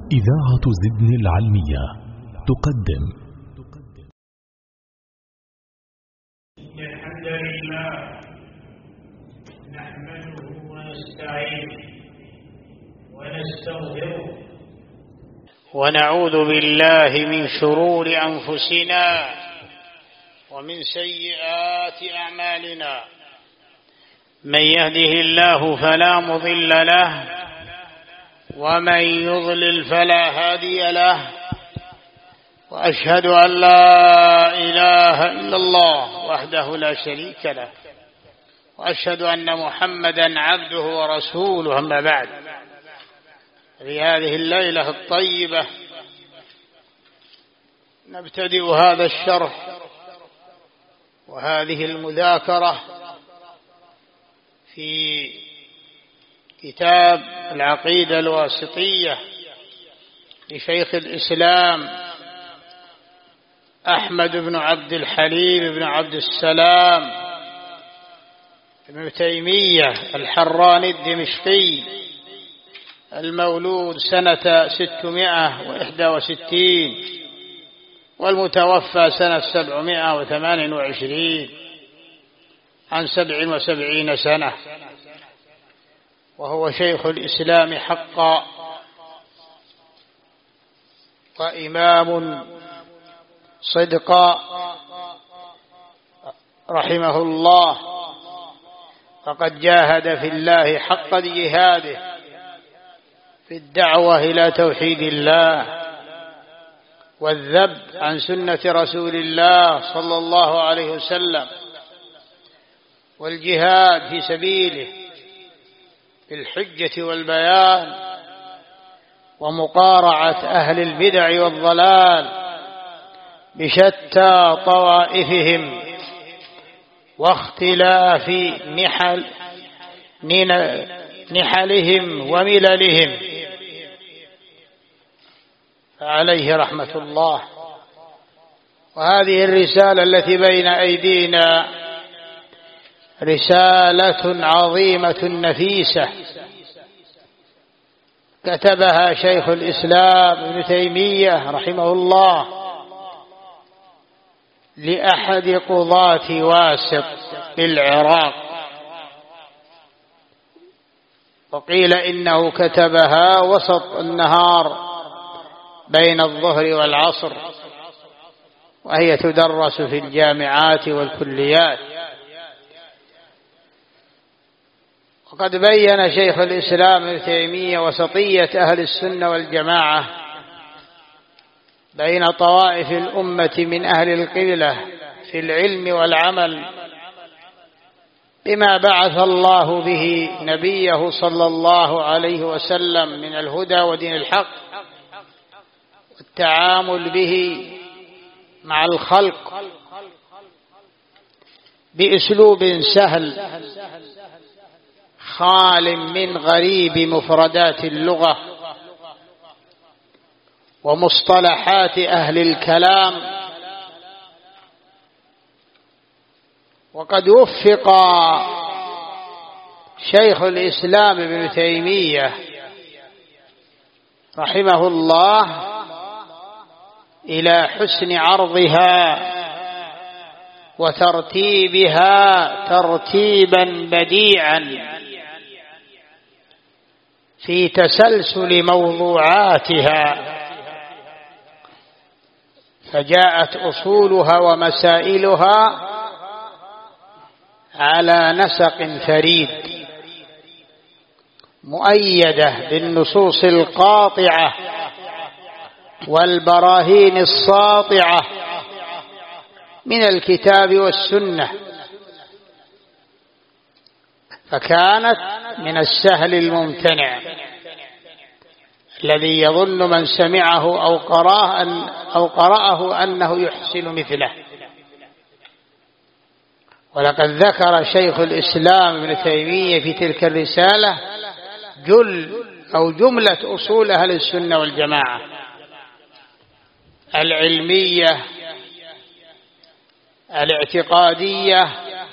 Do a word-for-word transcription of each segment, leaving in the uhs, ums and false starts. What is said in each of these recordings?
إذاعة زدن العلمية تقدم. إن الحمد لله نحمده ونستعينه ونستغفره ونعوذ بالله من شرور أنفسنا ومن سيئات أعمالنا. من يهده الله فلا مضل له ومن يضلل فلا هادي له، وأشهد أن لا إله إلا الله وحده لا شريك له، وأشهد أن محمدا عبده ورسوله. أما بعد، في هذه الليلة الطيبة نبتدئ هذا الشرح وهذه المذاكرة في كتاب العقيدة الواسطية لشيخ الإسلام أحمد بن عبد الحليم بن عبد السلام ابن تيمية الحراني الدمشقي، المولود سنة ستمائة وإحدى وستين والمتوفى سنة سبعمائة وثمان وعشرين، عن سبع وسبعين سنة، وهو شيخ الإسلام حقا وإمام صدقا رحمه الله. فقد جاهد في الله حق جهاده في الدعوة إلى توحيد الله والذب عن سنة رسول الله صلى الله عليه وسلم، والجهاد في سبيله بالحجة والبيان ومقارعة أهل البدع والضلال بشتى طوائفهم واختلاف نحل نحلهم ومللهم، فعليه رحمة الله. وهذه الرسالة التي بين أيدينا رسالة عظيمة نفيسة كتبها شيخ الإسلام ابن تيمية رحمه الله لأحد قضاة واسط بالعراق، وقيل إنه كتبها وسط النهار بين الظهر والعصر، وهي تدرس في الجامعات والكليات. وقد بين شيخ الإسلام ابن تيمية وسطية أهل السنة والجماعة بين طوائف الأمة من أهل القبلة في العلم والعمل بما بعث الله به نبيه صلى الله عليه وسلم من الهدى ودين الحق، والتعامل به مع الخلق بأسلوب سهل خال من غريب مفردات اللغة ومصطلحات أهل الكلام. وقد وفق شيخ الإسلام ابن تيمية رحمه الله إلى حسن عرضها وترتيبها ترتيبا بديعا في تسلسل موضوعاتها، فجاءت أصولها ومسائلها على نسق فريد مؤيدة بالنصوص القاطعة والبراهين الساطعة من الكتاب والسنة، فكانت من السهل الممتنع الذي يظن من سمعه أو قرأه, أن أو قرأه أنه يحسن مثله. ولقد ذكر شيخ الإسلام ابن تيمية في تلك الرسالة جل أو جملة أصول أهل السنة والجماعة العلمية الاعتقادية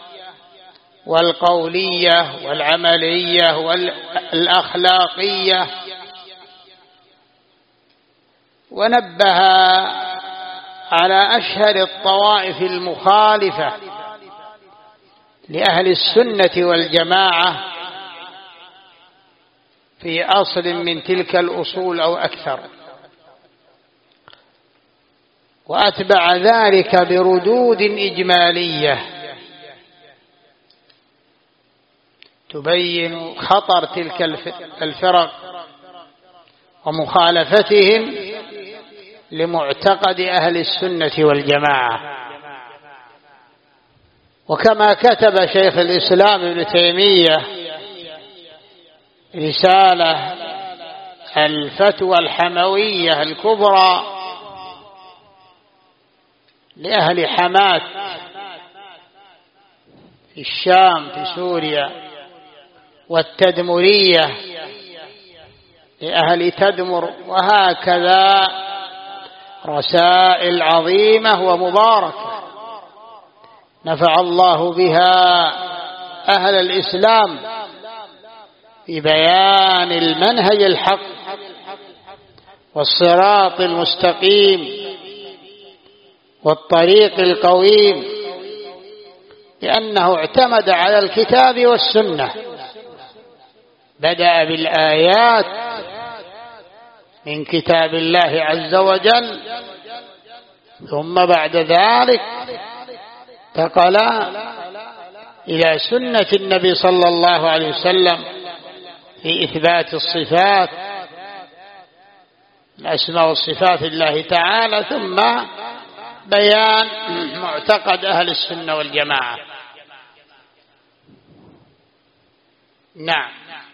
والقولية والعملية والأخلاقية ونبه على أشهر الطوائف المخالفة لأهل السنة والجماعة في أصل من تلك الأصول أو أكثر، وأتبع ذلك بردود إجمالية تبين خطر تلك الفرق ومخالفتهم لمعتقد أهل السنة والجماعة. وكما كتب شيخ الإسلام ابن تيمية رسالة الفتوى الحموية الكبرى لأهل حماة في الشام في سوريا، والتدمرية لأهل تدمر، وهكذا رسائل عظيمة ومباركة نفع الله بها أهل الإسلام في بيان المنهج الحق والصراط المستقيم والطريق القويم، لأنه اعتمد على الكتاب والسنة. بدأ بالآيات من كتاب الله عز وجل، ثم بعد ذلك انتقل إلى سنة النبي صلى الله عليه وسلم في إثبات الصفات الأسماء والصفات الله تعالى، ثم بيان معتقد أهل السنة والجماعة. نعم،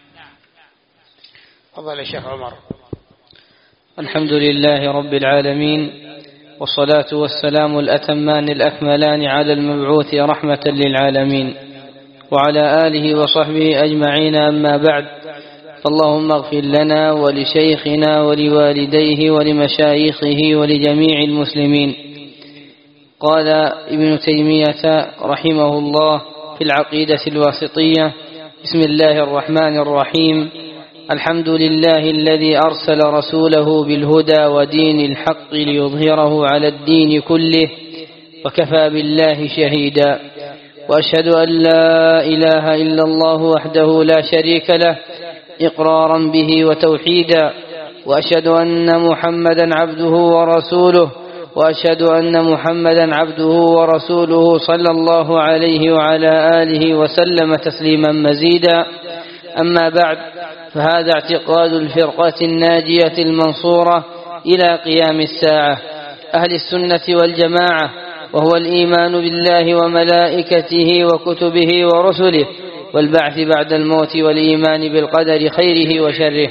تفضل يا شيخ عمر. الحمد لله رب العالمين، والصلاة والسلام الأتمان الأكملان على المبعوث رحمة للعالمين وعلى آله وصحبه أجمعين، أما بعد، فاللهم اغفر لنا ولشيخنا ولوالديه ولمشايخه ولجميع المسلمين. قال ابن تيمية رحمه الله في العقيدة الواسطية: بسم الله الرحمن الرحيم. الحمد لله الذي أرسل رسوله بالهدى ودين الحق ليظهره على الدين كله، وكفى بالله شهيدا. وأشهد أن لا إله إلا الله وحده لا شريك له إقرارا به وتوحيدا، وأشهد أن محمدا عبده ورسوله وأشهد أن محمدا عبده ورسوله صلى الله عليه وعلى آله وسلم تسليما مزيدا. أما بعد، فهذا اعتقاد الفرقة الناجية المنصورة إلى قيام الساعة، أهل السنة والجماعة، وهو الإيمان بالله وملائكته وكتبه ورسله والبعث بعد الموت والإيمان بالقدر خيره وشره.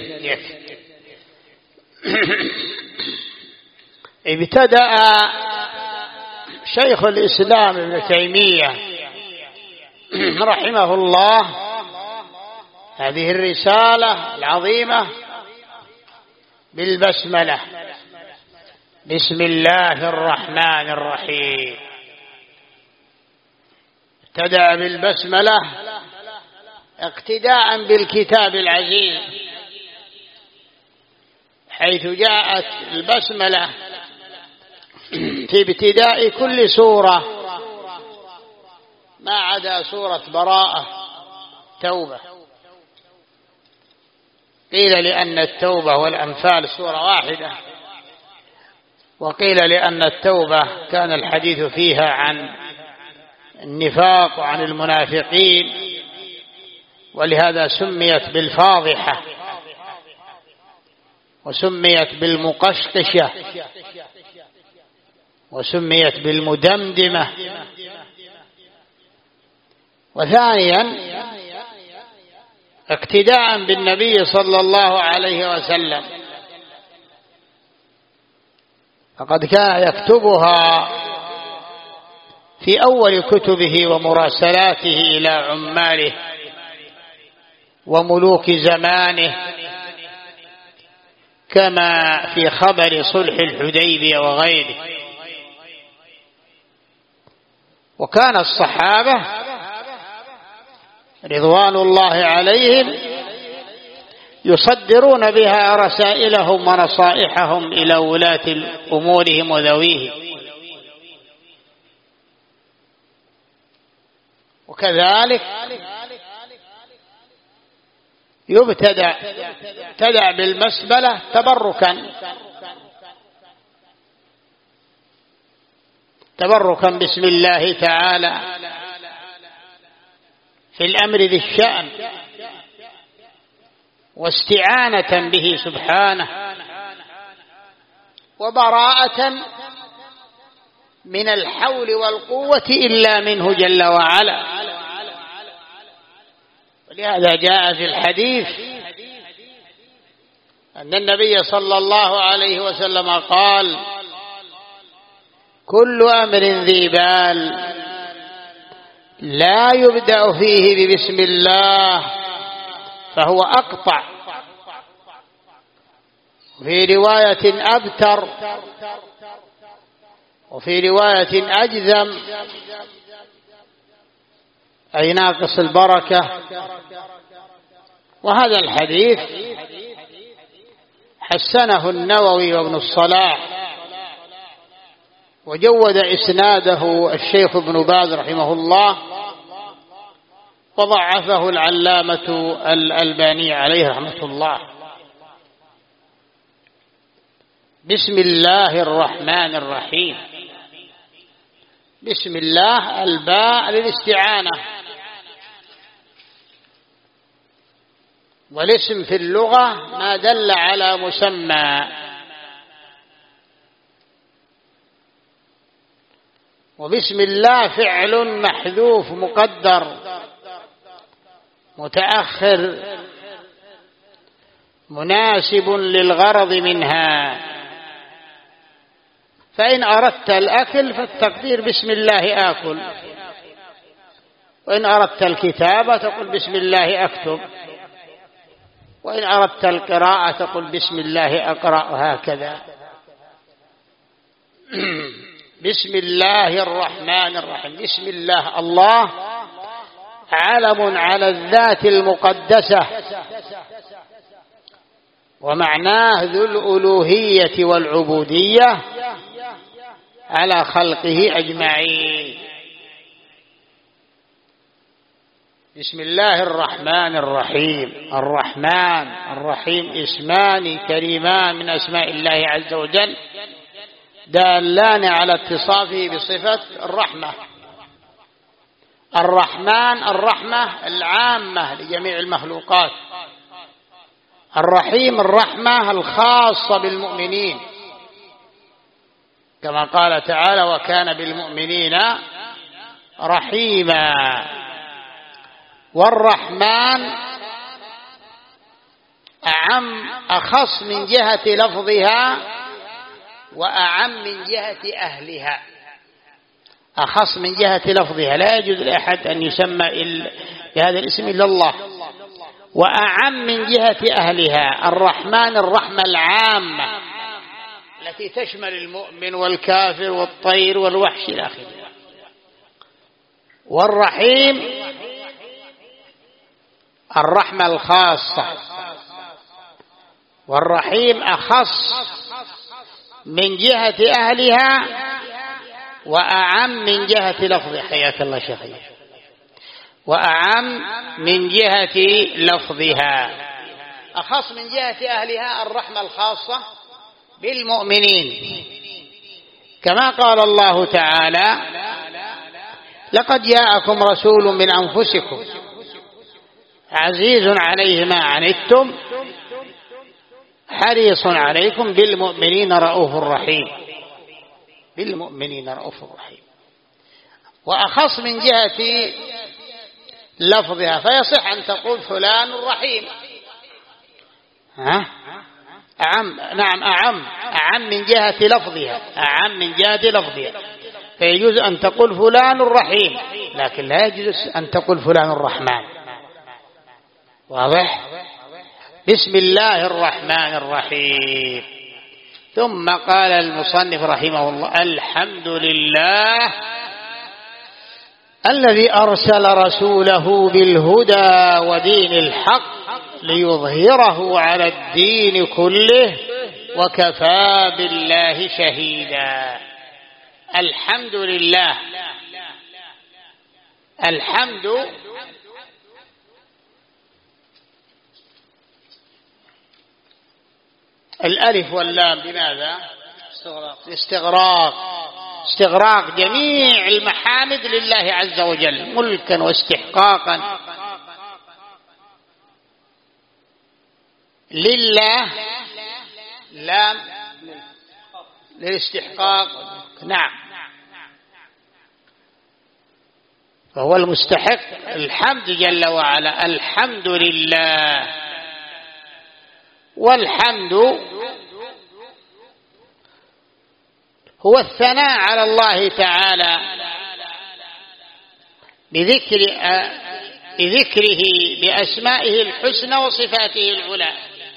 ابتدأ شيخ الإسلام ابن تيمية رحمه الله هذه الرسالة العظيمة بالبسملة: بسم الله الرحمن الرحيم. ابتدأ بالبسملة اقتداء بالكتاب العزيز، حيث جاءت البسملة في ابتداء كل سورة ما عدا سورة براءة توبة. قيل لأن التوبة والأنفال سورة واحدة، وقيل لأن التوبة كان الحديث فيها عن النفاق وعن المنافقين، ولهذا سميت بالفاضحة وسميت بالمقشقشة وسميت بالمدمدمة. وثانيا اقتداء بالنبي صلى الله عليه وسلم، فقد كان يكتبها في أول كتبه ومراسلاته إلى عماله وملوك زمانه، كما في خبر صلح الحديبية وغيره. وكان الصحابة رضوان الله عليهم يصدرون بها رسائلهم ونصائحهم إلى ولاة أمورهم وذويهم. وكذلك يبتدع تدع بالمسبلة تبركا تبركا باسم الله تعالى في الأمر ذي الشأن، واستعانة به سبحانه، وبراءة من الحول والقوة إلا منه جل وعلا. ولهذا جاء في الحديث أن النبي صلى الله عليه وسلم قال: كل أمر ذي بال لا يبدأ فيه ببسم الله فهو أقطع، وفي رواية أبتر، وفي رواية أجذم، أي ناقص البركة. وهذا الحديث حسنه النووي وابن الصلاح، وجود إسناده الشيخ ابن باز رحمه الله، وضعفه العلامة الألباني عليه رحمة الله. بسم الله الرحمن الرحيم. بسم الله الباء للاستعانة، والاسم في اللغة ما دل على مسمى، وبسم الله فعل محذوف مقدر متأخر مناسب للغرض منها، فإن أردت الأكل فالتقدير بسم الله آكل، وإن أردت الكتابة تقول بسم الله أكتب، وإن أردت القراءة تقول بسم الله أقرأ، هكذا. بسم الله الرحمن الرحيم. بسم الله، الله علم على الذات المقدسة، ومعناه ذو الألوهية والعبودية على خلقه أجمعين. بسم الله الرحمن الرحيم. الرحمن الرحيم اسمان كريمان من أسماء الله عز وجل دالان على اتصافه بصفة الرحمة. الرحمن الرحمة العامة لجميع المخلوقات، الرحيم الرحمة الخاصة بالمؤمنين، كما قال تعالى: وكان بالمؤمنين رحيما. والرحمن أعم أخص من جهة لفظها، وأعم من جهة أهلها. أخص من جهة لفظها، لا يجوز لأحد أن يسمى بهذا الاسم إلا الله. وأعم من جهة أهلها، الرحمن الرحمة العامة التي تشمل المؤمن والكافر والطير والوحش إلى آخره. والرحيم الرحمة الخاصة، والرحيم أخص من جهة أهلها وأعم من جهة لفظها. حياك الله شيخي. وأعم من جهة لفظها. أخص من جهة أهلها الرحمة الخاصة بالمؤمنين، كما قال الله تعالى: لقد جاءكم رسول من أنفسكم عزيز عليه ما عنتم حريص عليكم بالمؤمنين رؤوف رحيم. بالمؤمنين رؤوف رحيم. وأخص من جهة لفظها، فيصح أن تقول فلان رحيم. ها؟ أعم، نعم أعم أعم من جهة لفظها، أعم من جهة لفظها، فيجوز أن تقول فلان رحيم، لكن لا يجوز أن تقول فلان الرحمن. واضح؟ بسم الله الرحمن الرحيم. ثم قال المصنف رحمه الله: الحمد لله الذي أرسل رسوله بالهدى ودين الحق ليظهره على الدين كله وكفى بالله شهيدا. الحمد لله. الحمد الألف واللام بماذا؟ استغراق. استغراق جميع المحامد لله عز وجل ملكا واستحقاقا لله، لام للاستحقاق. نعم، فهو المستحق الحمد جل وعلا. الحمد لله. والحمد هو الثناء على الله تعالى بذكر بذكره بأسمائه الحسنى وصفاته العلى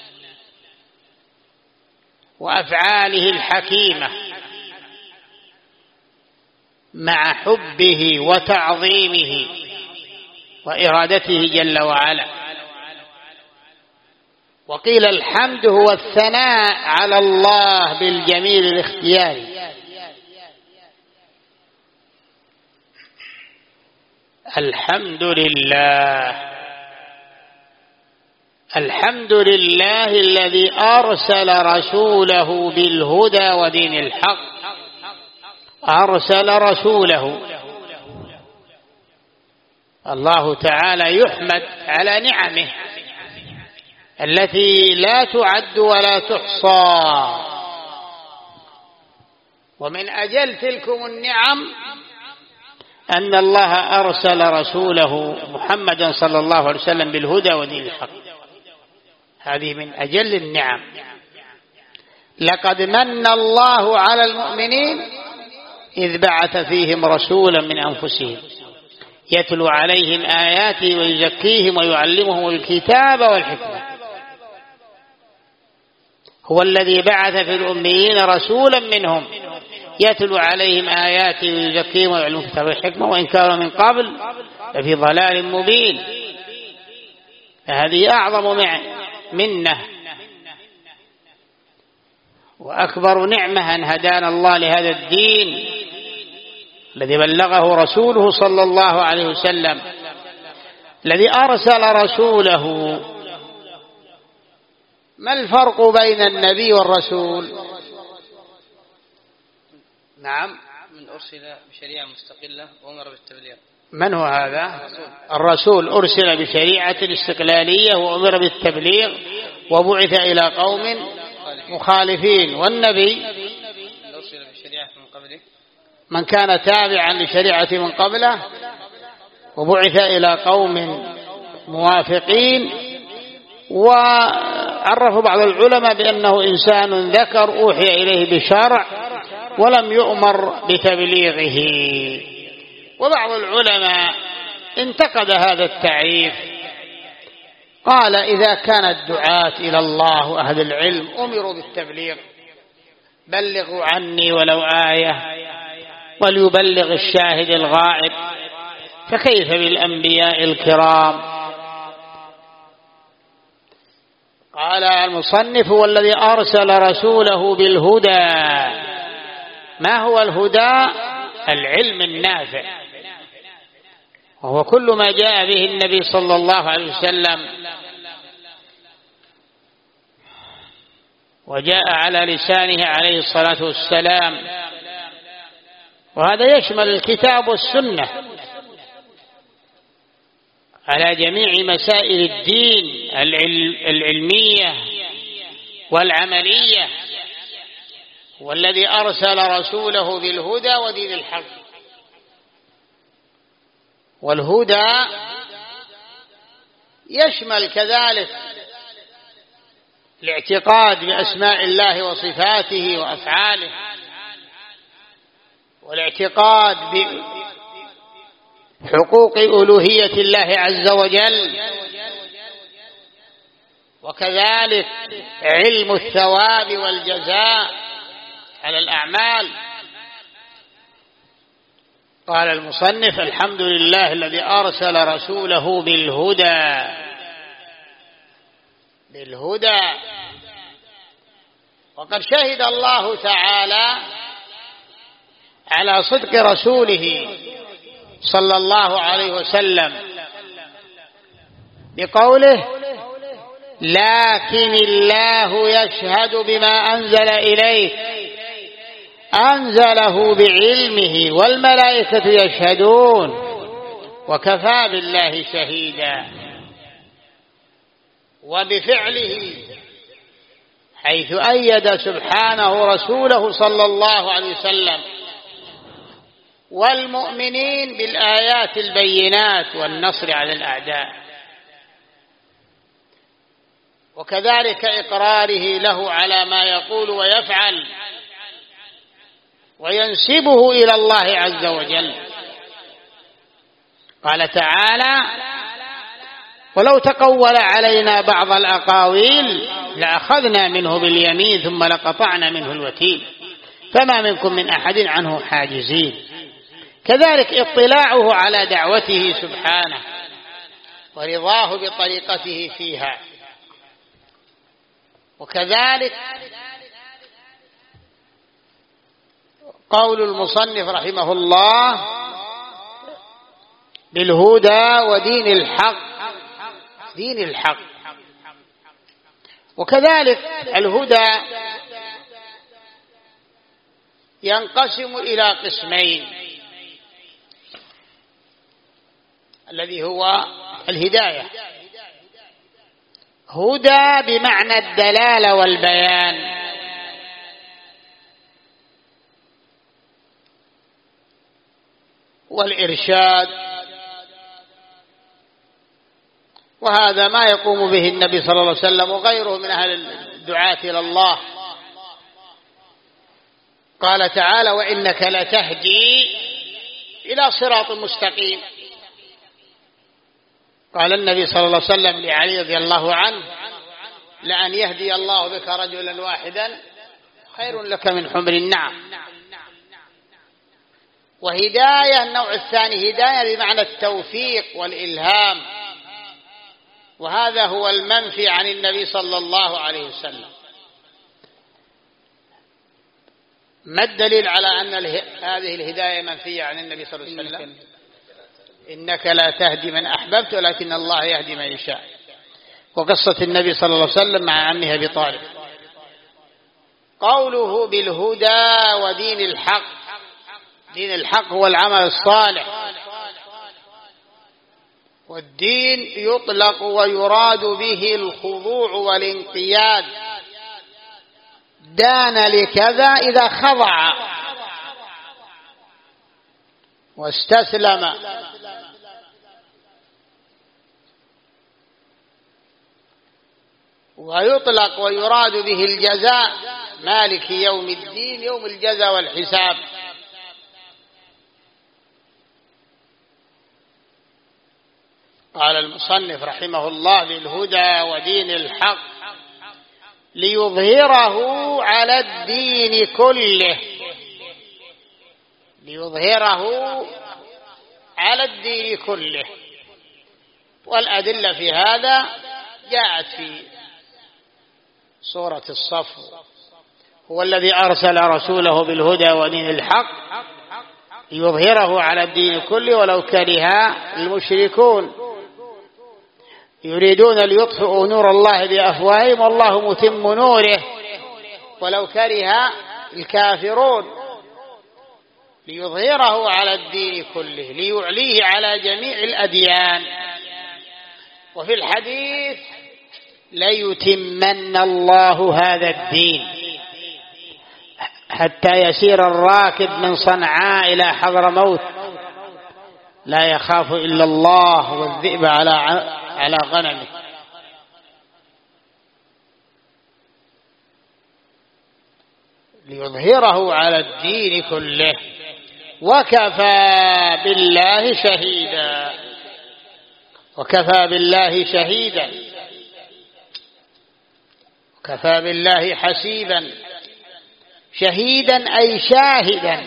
وأفعاله الحكيمة مع حبه وتعظيمه وإرادته جل وعلا. وقيل الحمد هو الثناء على الله بالجميل الاختياري. الحمد لله. الحمد لله الذي أرسل رسوله بالهدى ودين الحق. أرسل رسوله. الله تعالى يحمد على نعمه التي لا تعد ولا تحصى، ومن أجل تلكم النعم أن الله أرسل رسوله محمدا صلى الله عليه وسلم بالهدى ودين الحق. هذه من أجل النعم. لقد من الله على المؤمنين إذ بعث فيهم رسولا من أنفسهم يتلو عليهم آياته ويزكيهم ويعلمهم الكتاب والحكمة. هو الذي بعث في الأميين رسولا منهم يتلو عليهم آياته ويزكيهم ويعلمهم الكتاب والحكمة وإن كانوا من قبل لفي ضلال مبين. فهذه أعظم منة وأكبر نعمة أن هدانا الله لهذا الدين الذي بلغه رسوله صلى الله عليه وسلم، الذي أرسل رسوله. ما الفرق بين النبي والرسول؟ نعم، من أرسل بشريعة مستقلة وأمر بالتبليغ. من هو هذا؟ الرسول أرسل بشريعة استقلالية وأمر بالتبليغ وبعث إلى قوم مخالفين. والنبي أرسل بشريعة من قبله، من كان تابعا لشريعة من قبله وبعث إلى قوم موافقين. وعرف بعض العلماء بأنه إنسان ذكر أوحي إليه بشرع ولم يؤمر بتبليغه. وبعض العلماء انتقد هذا التعريف، قال إذا كان الدعاة إلى الله وأهل العلم أمروا بالتبليغ، بلغوا عني ولو آية وليبلغ الشاهد الغائب، فكيف بالأنبياء الكرام؟ قال المصنف والذي أرسل رسوله بالهدى. ما هو الهدى؟ العلم النافع، وهو كل ما جاء به النبي صلى الله عليه وسلم وجاء على لسانه عليه الصلاة والسلام، وهذا يشمل الكتاب والسنة على جميع مسائل الدين العلمية والعملية. والذي أرسل رسوله بالهدى ودين الحق. والهدى يشمل كذلك الاعتقاد بأسماء الله وصفاته وأفعاله، والاعتقاد بحقوق ألوهية الله عز وجل، وكذلك علم الثواب والجزاء على الأعمال. قال المصنف الحمد لله الذي أرسل رسوله بالهدى بالهدى. وقد شهد الله تعالى على صدق رسوله صلى الله عليه وسلم بقوله: لكن الله يشهد بما أنزل إليك أنزله بعلمه والملائكة يشهدون وكفى بالله شهيدا. وبفعله حيث أيد سبحانه رسوله صلى الله عليه وسلم والمؤمنين بالآيات البينات والنصر على الأعداء، وكذلك إقراره له على ما يقول ويفعل وينسبه إلى الله عز وجل. قال تعالى: ولو تقول علينا بعض الأقاويل لأخذنا منه باليمين ثم لقطعنا منه الوتين فما منكم من أحد عنه حاجزين. كذلك اطلاعه على دعوته سبحانه ورضاه بطريقته فيها. وكذلك قول المصنف رحمه الله: بالهدى ودين الحق، دين الحق. وكذلك الهدى ينقسم إلى قسمين: الذي هو الهداية، هدى بمعنى الدلالة والبيان، والإرشاد، وهذا ما يقوم به النبي صلى الله عليه وسلم وغيره من أهل الدعاة إلى الله. قال تعالى: وإنك لتهدي إلى صراط مستقيم. قال النبي صلى الله عليه وسلم لعلي رضي الله عنه: لأن يهدي الله بك رجلا واحدا خير لك من حمر النعم. وهداية النوع الثاني هداية بمعنى التوفيق والإلهام، وهذا هو المنفي عن النبي صلى الله عليه وسلم. ما الدليل على أن هذه الهداية منفية عن النبي صلى الله عليه وسلم؟ إنك لا تهدي من أحببت ولكن الله يهدي من يشاء. وقصة النبي صلى الله عليه وسلم مع عمه أبي طالب. قوله بالهدى ودين الحق، دين الحق هو العمل الصالح، والدين يطلق ويراد به الخضوع والانقياد. دان لكذا إذا خضع واستسلم. ويطلق ويراد به الجزاء، مالك يوم الدين، يوم الجزاء والحساب. قال المصنف رحمه الله: بالهدى ودين الحق ليظهره على الدين كله، ليظهره على الدين كله. والأدلة في هذا جاءت في سورة الصف: هو الذي أرسل رسوله بالهدى ودين الحق ليظهره على الدين كله ولو كره المشركون يريدون ليطفئوا نور الله بأفواههم والله متم نوره ولو كره الكافرون. ليظهره على الدين كله، ليعليه على جميع الأديان. وفي الحديث: ليتمن الله هذا الدين حتى يسير الراكب من صنعاء إلى حضرموت لا يخاف إلا الله والذئب على على غنمه. ليظهره على الدين كله وكفى بالله شهيدا. وكفى بالله شهيدا، وكفى بالله حسيبا. شهيدا أي شاهدا،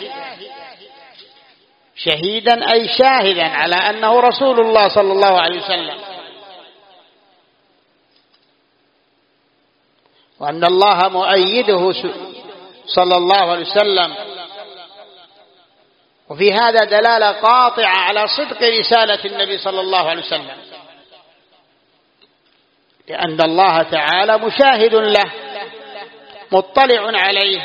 شهيدا أي شاهدا على أنه رسول الله صلى الله عليه وسلم. وأن الله مؤيده صلى الله عليه وسلم. وفي هذا دلالة قاطعة على صدق رسالة النبي صلى الله عليه وسلم، لأن الله تعالى مشاهد له مطلع عليه.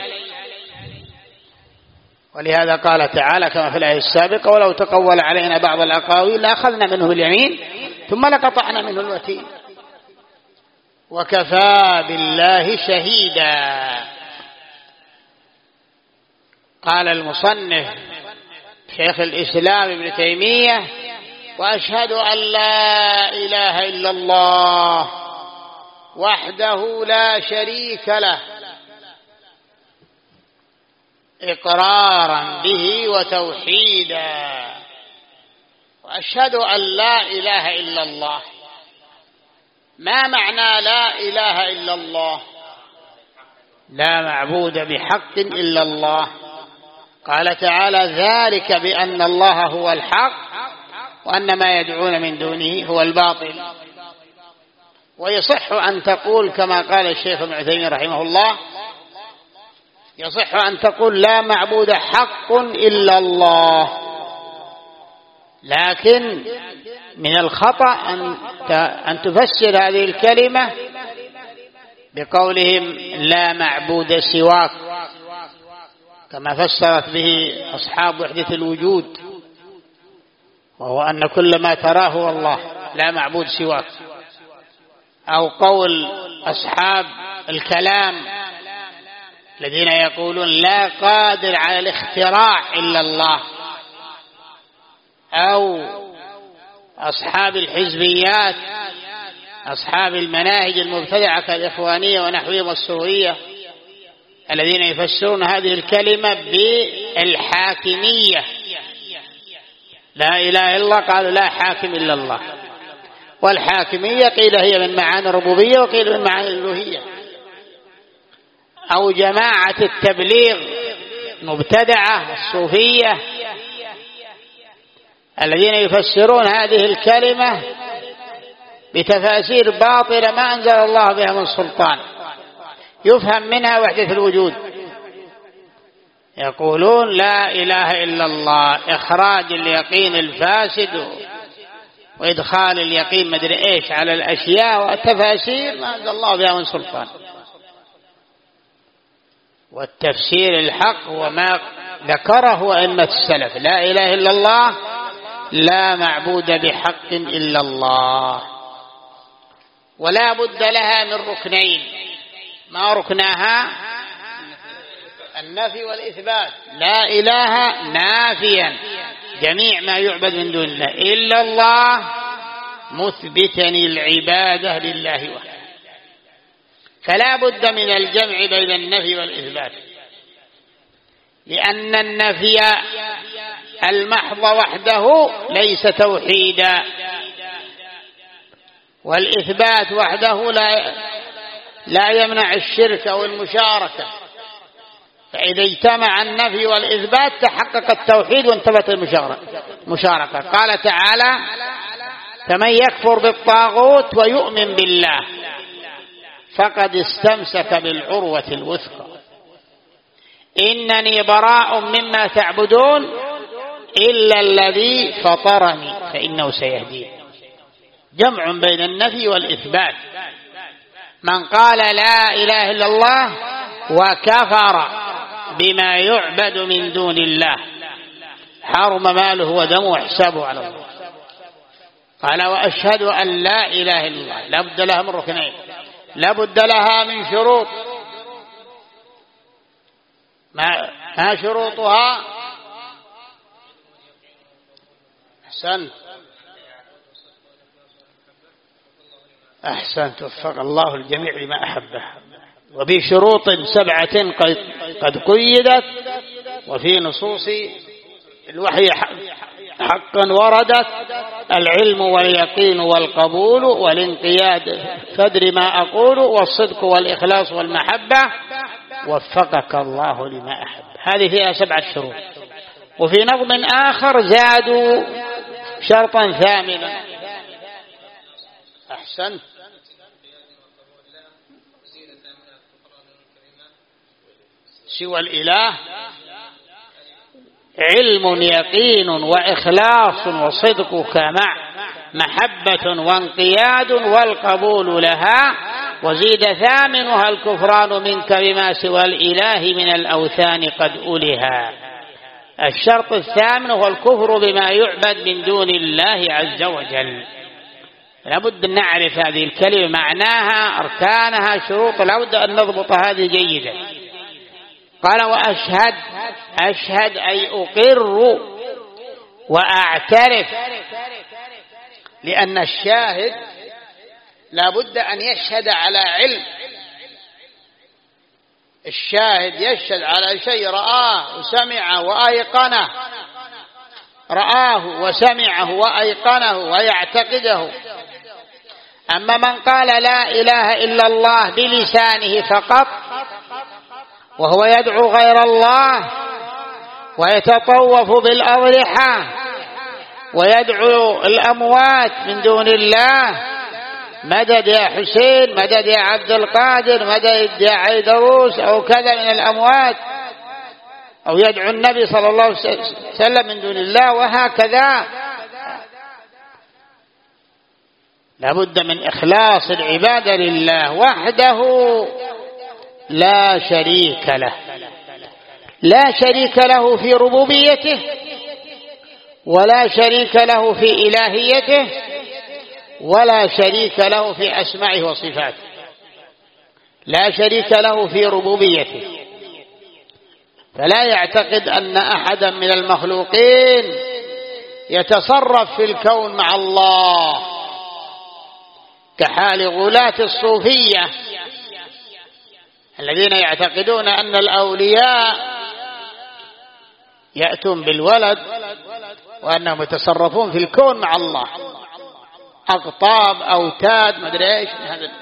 ولهذا قال تعالى كما في الآية السابقة: ولو تقول علينا بعض الأقاويل لأخذنا منه باليمين ثم لقطعنا منه الوتين وكفى بالله شهيدا. قال المصنف شيخ الإسلام ابن تيمية: وأشهد أن لا إله إلا الله وحده لا شريك له إقرارا به وتوحيدا. وأشهد أن لا إله إلا الله. ما معنى لا إله إلا الله؟ لا معبود بحق إلا الله. قال تعالى: ذلك بأن الله هو الحق وأن ما يدعون من دونه هو الباطل. ويصح أن تقول كما قال الشيخ ابن عثيمين رحمه الله: يصح أن تقول لا معبود حق إلا الله، لكن من الخطأ أن تفسر هذه الكلمة بقولهم لا معبود سواك، كما فسرت به أصحاب وحدة الوجود، وهو أن كل ما تراه هو الله لا معبود سواك. أو قول أصحاب الكلام الذين يقولون لا قادر على الاختراع إلا الله. أو أصحاب الحزبيات، أصحاب المناهج المبتدعة كالإخوانية ونحوهم والسورية، الذين يفسرون هذه الكلمة بالحاكمية. لا إله إلا الله قالوا لا حاكم إلا الله. والحاكمية قيل هي من معاني الربوبية وقيل من معاني الألوهية. أو جماعة التبليغ مبتدعة الصوفية الذين يفسرون هذه الكلمة بتفاسير باطلة ما أنزل الله بها من سلطان، يفهم منها وحدة الوجود. يقولون لا إله إلا الله إخراج اليقين الفاسد وإدخال اليقين مدري إيش على الأشياء، وتفاسير ما أنزل الله بها من سلطان. والتفسير الحق وما ذكره أئمة السلف: لا إله إلا الله لا معبود بحق إلا الله. ولا بد لها من ركنين. ما ركناها؟ النفي والإثبات. لا إله نافيا جميع ما يعبد من دون الله، إلا الله مثبتا العبادة لله وحده. فلا بد من الجمع بين النفي والإثبات، لأن النفي المحض وحده ليس توحيدا، والإثبات وحده لا لا يمنع الشرك أو المشاركة. فإذا اجتمع النفي والإثبات تحقق التوحيد وانتفت المشاركة. قال تعالى: فمن يكفر بالطاغوت ويؤمن بالله فقد استمسك بالعروة الوثقى إنني براء مما تعبدون إلا الذي فطرني فإنه سيهدين. جمع بين النفي والإثبات. من قال لا إله إلا الله وكفر بما يعبد من دون الله حرم ماله ودمه وحسابه على الله. قال: وأشهد أن لا إله إلا الله. لا بد لها من ركنين، لا بد لها من شروط. ما, ما شروطها؟ أحسنت أحسنت وفق الله الجميع لما أحبه. وبشروط سبعة قد, قد قيدت وفي نصوص الوحي حقا وردت: العلم واليقين والقبول والانقياد فادر ما أقول والصدق والإخلاص والمحبة وفقك الله لما أحب. هذه فيها سبعة شروط. وفي نظم آخر زادوا شرطا ثامنا. أحسنت سوى الإله علم يقين وإخلاص وصدقك مع محبة وانقياد والقبول لها، وزيد ثامنها الكفران منك بما سوى الإله من الأوثان قد أولها. الشرط الثامن هو الكفر بما يعبد من دون الله عز وجل. لابد أن نعرف هذه الكلمة معناها، أركانها، شروط، لابد أن نضبط هذه جيدا. قال وأشهد، أشهد أي أقر وأعترف، لأن الشاهد لابد أن يشهد على علم. الشاهد يشهد على شيء رآه وسمعه وأيقنه، رآه وسمعه وأيقنه ويعتقده. أما من قال لا إله إلا الله بلسانه فقط وهو يدعو غير الله ويتطوف بالأضرحة ويدعو الأموات من دون الله، مدد يا حسين، مدد يا عبد القادر، مدد يا عيدروس أو كذا من الأموات، أو يدعو النبي صلى الله عليه وسلم من دون الله، وهكذا. لابد من إخلاص العبادة لله وحده لا شريك له، لا شريك له في ربوبيته ولا شريك له في إلهيته ولا شريك له في أسمائه وصفاته. لا شريك له في ربوبيته، فلا يعتقد أن أحدا من المخلوقين يتصرف في الكون مع الله، كحال غلاة الصوفية الذين يعتقدون أن الأولياء يأتون بالولد وأنهم يتصرفون في الكون مع الله، أقطاب أوتاد ما أدري إيش من هذا.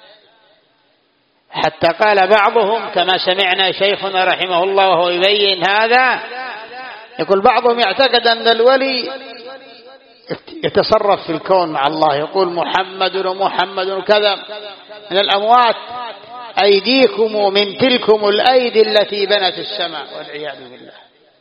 حتى قال بعضهم كما سمعنا شيخنا رحمه الله وهو يبين هذا، يقول بعضهم يعتقد أن الولي يتصرف في الكون مع الله، يقول محمد ومحمد وكذا من الأموات، أيديكم من تلكم الأيدي التي بنت السماء، والعياذ بالله.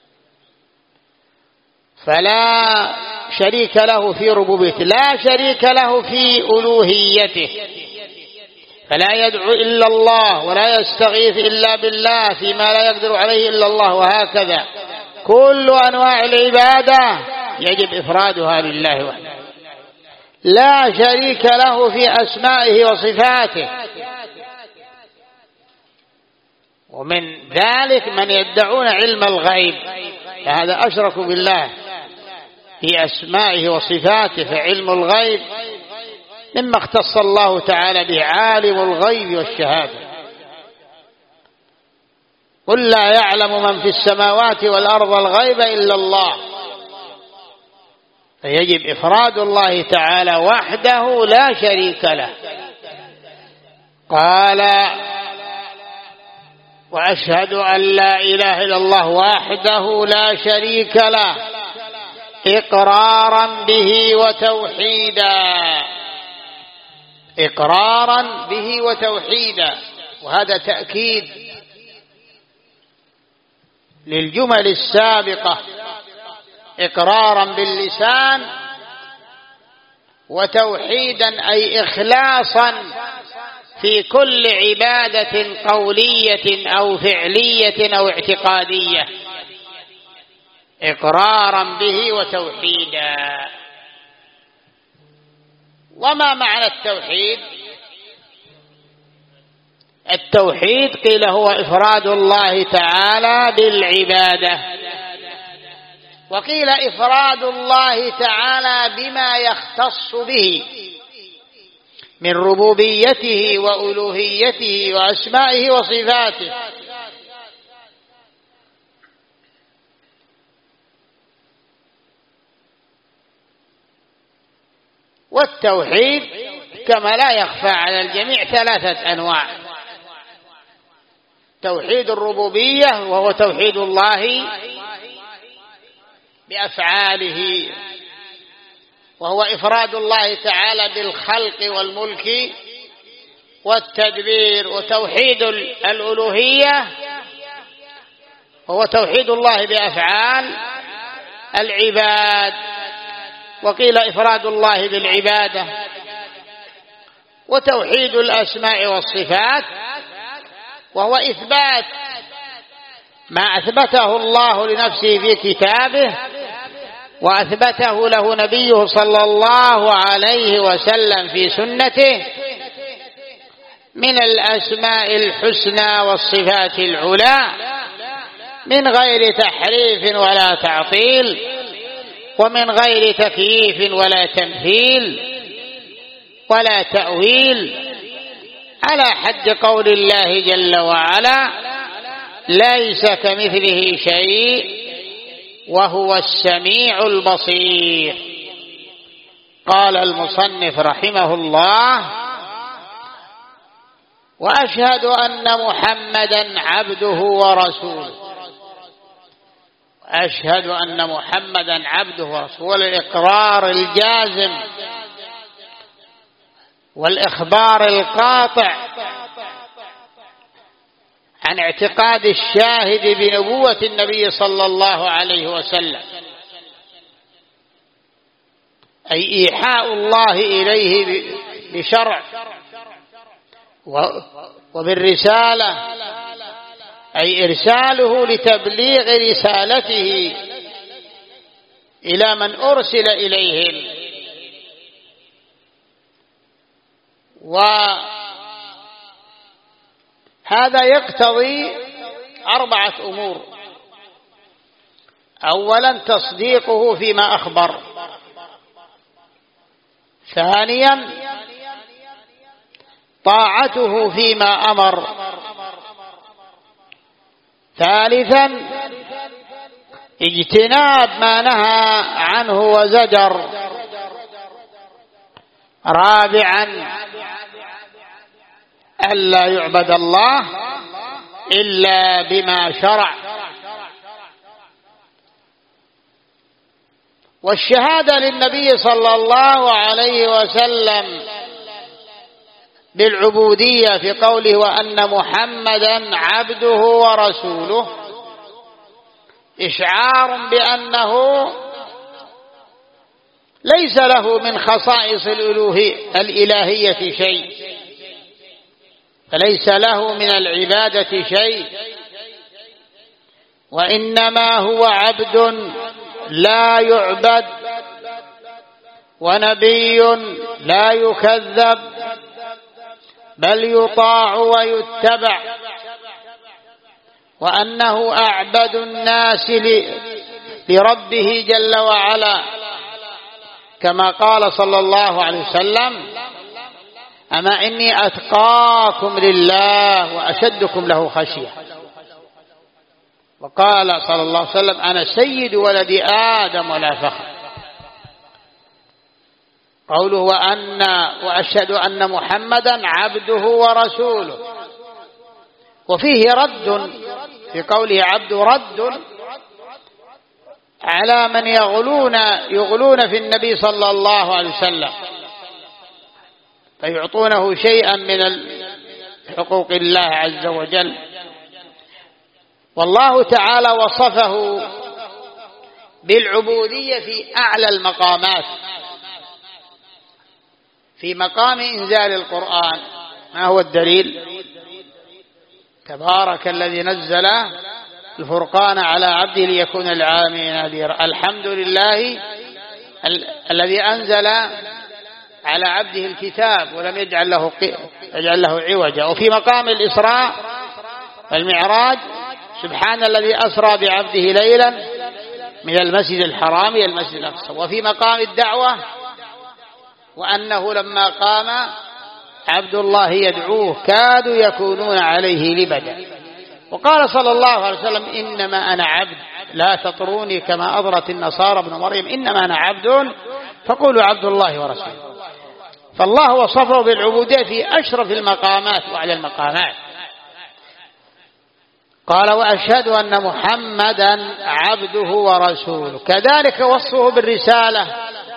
فلا شريك له في ربوبيته، لا شريك له في ألوهيته، فلا يدعو إلا الله ولا يستغيث إلا بالله فيما لا يقدر عليه إلا الله، وهكذا. كل أنواع العبادة يجب إفرادها لله وحده، لا شريك له في أسمائه وصفاته. ومن ذلك من يدعون علم الغيب، فهذا أشركوا بالله في أسمائه وصفاته، فعلم الغيب مما اختص الله تعالى به، عالم الغيب والشهادة. قل لا يعلم من في السماوات والأرض الغيب إلا الله، فيجب إفراد الله تعالى وحده لا شريك له. قال وأشهد أن لا إله إلا الله وحده لا شريك له إقرارا به وتوحيدا، إقرارا به وتوحيدا، وهذا تأكيد للجمل السابقة. إقرارا باللسان وتوحيدا أي إخلاصا في كل عبادة قولية أو فعلية أو اعتقادية، إقرارا به وتوحيدا. وما معنى التوحيد؟ التوحيد قيل هو إفراد الله تعالى بالعبادة، وقيل إفراد الله تعالى بما يختص به من ربوبيته وألوهيته وأسمائه وصفاته. والتوحيد كما لا يخفى على الجميع ثلاثة أنواع: توحيد الربوبية وهو توحيد الله بأفعاله، وهو إفراد الله تعالى بالخلق والملك والتدبير. وتوحيد الألوهية وهو توحيد الله بأفعال العباد، وقيل إفراد الله بالعبادة، وتوحيد الأسماء والصفات وهو إثبات ما أثبته الله لنفسه في كتابه وأثبته له نبيه صلى الله عليه وسلم في سنته من الأسماء الحسنى والصفات العلى من غير تحريف ولا تعطيل، ومن غير تكييف ولا تمثيل ولا تأويل، على حد قول الله جل وعلا: ليس كمثله شيء وهو السميع البصير. قال المصنف رحمه الله: وأشهد أن محمدا عبده ورسوله. أشهد أن محمدا عبده ورسوله، الإقرار الجازم والإخبار القاطع عن اعتقاد الشاهد بنبوة النبي صلى الله عليه وسلم، أي إيحاء الله إليه بشرع وبالرسالة، أي إرساله لتبليغ رسالته إلى من أرسل إليهم. وهذا يقتضي أربعة أمور: أولا تصديقه فيما أخبر، ثانيا طاعته فيما أمر، ثالثا اجتناب ما نهى عنه وزجر، رابعا ألا يعبد الله إلا بما شرع. والشهادة للنبي صلى الله عليه وسلم بالعبودية في قوله: وأن محمدا عبده ورسوله، إشعار بأنه ليس له من خصائص الإلهية شيء، فليس له من العبادة شيء، وإنما هو عبد لا يعبد ونبي لا يكذب، بل يطاع ويتبع، وأنه أعبد الناس لربه جل وعلا، كما قال صلى الله عليه وسلم: أما إني أتقاكم لله وأشدكم له خشية. وقال صلى الله عليه وسلم: أنا سيد ولد آدم ولا فخر. قوله وأن وأشهد أن محمدا عبده ورسوله، وفيه رد في قوله عبد، رد على من يغلون يغلون في النبي صلى الله عليه وسلم فيعطونه شيئا من حقوق الله عز وجل. والله تعالى وصفه بالعبودية في أعلى المقامات، في مقام إنزال القرآن. ما هو الدليل؟ تبارك الذي نزل الفرقان على عبده ليكون للعالمين نذيرا. الحمد لله ال- الذي أنزل على عبده الكتاب ولم يجعل له يجعل له عوجا. وفي مقام الإسراء والمعراج: سبحان الذي أسرى بعبده ليلا من المسجد الحرام إلى المسجد الأقصى. وفي مقام الدعوة: وأنه لما قام عبد الله يدعوه كادوا يكونون عليه لبدا. وقال صلى الله عليه وسلم: إنما أنا عبد لا تطروني كما أطرت النصارى ابن مريم، إنما أنا عبد فقولوا عبد الله ورسوله. فالله وصفه بالعبودية في أشرف المقامات وأعلى المقامات. قال: وأشهد أن محمدا عبده ورسوله. كذلك وصفه بالرسالة،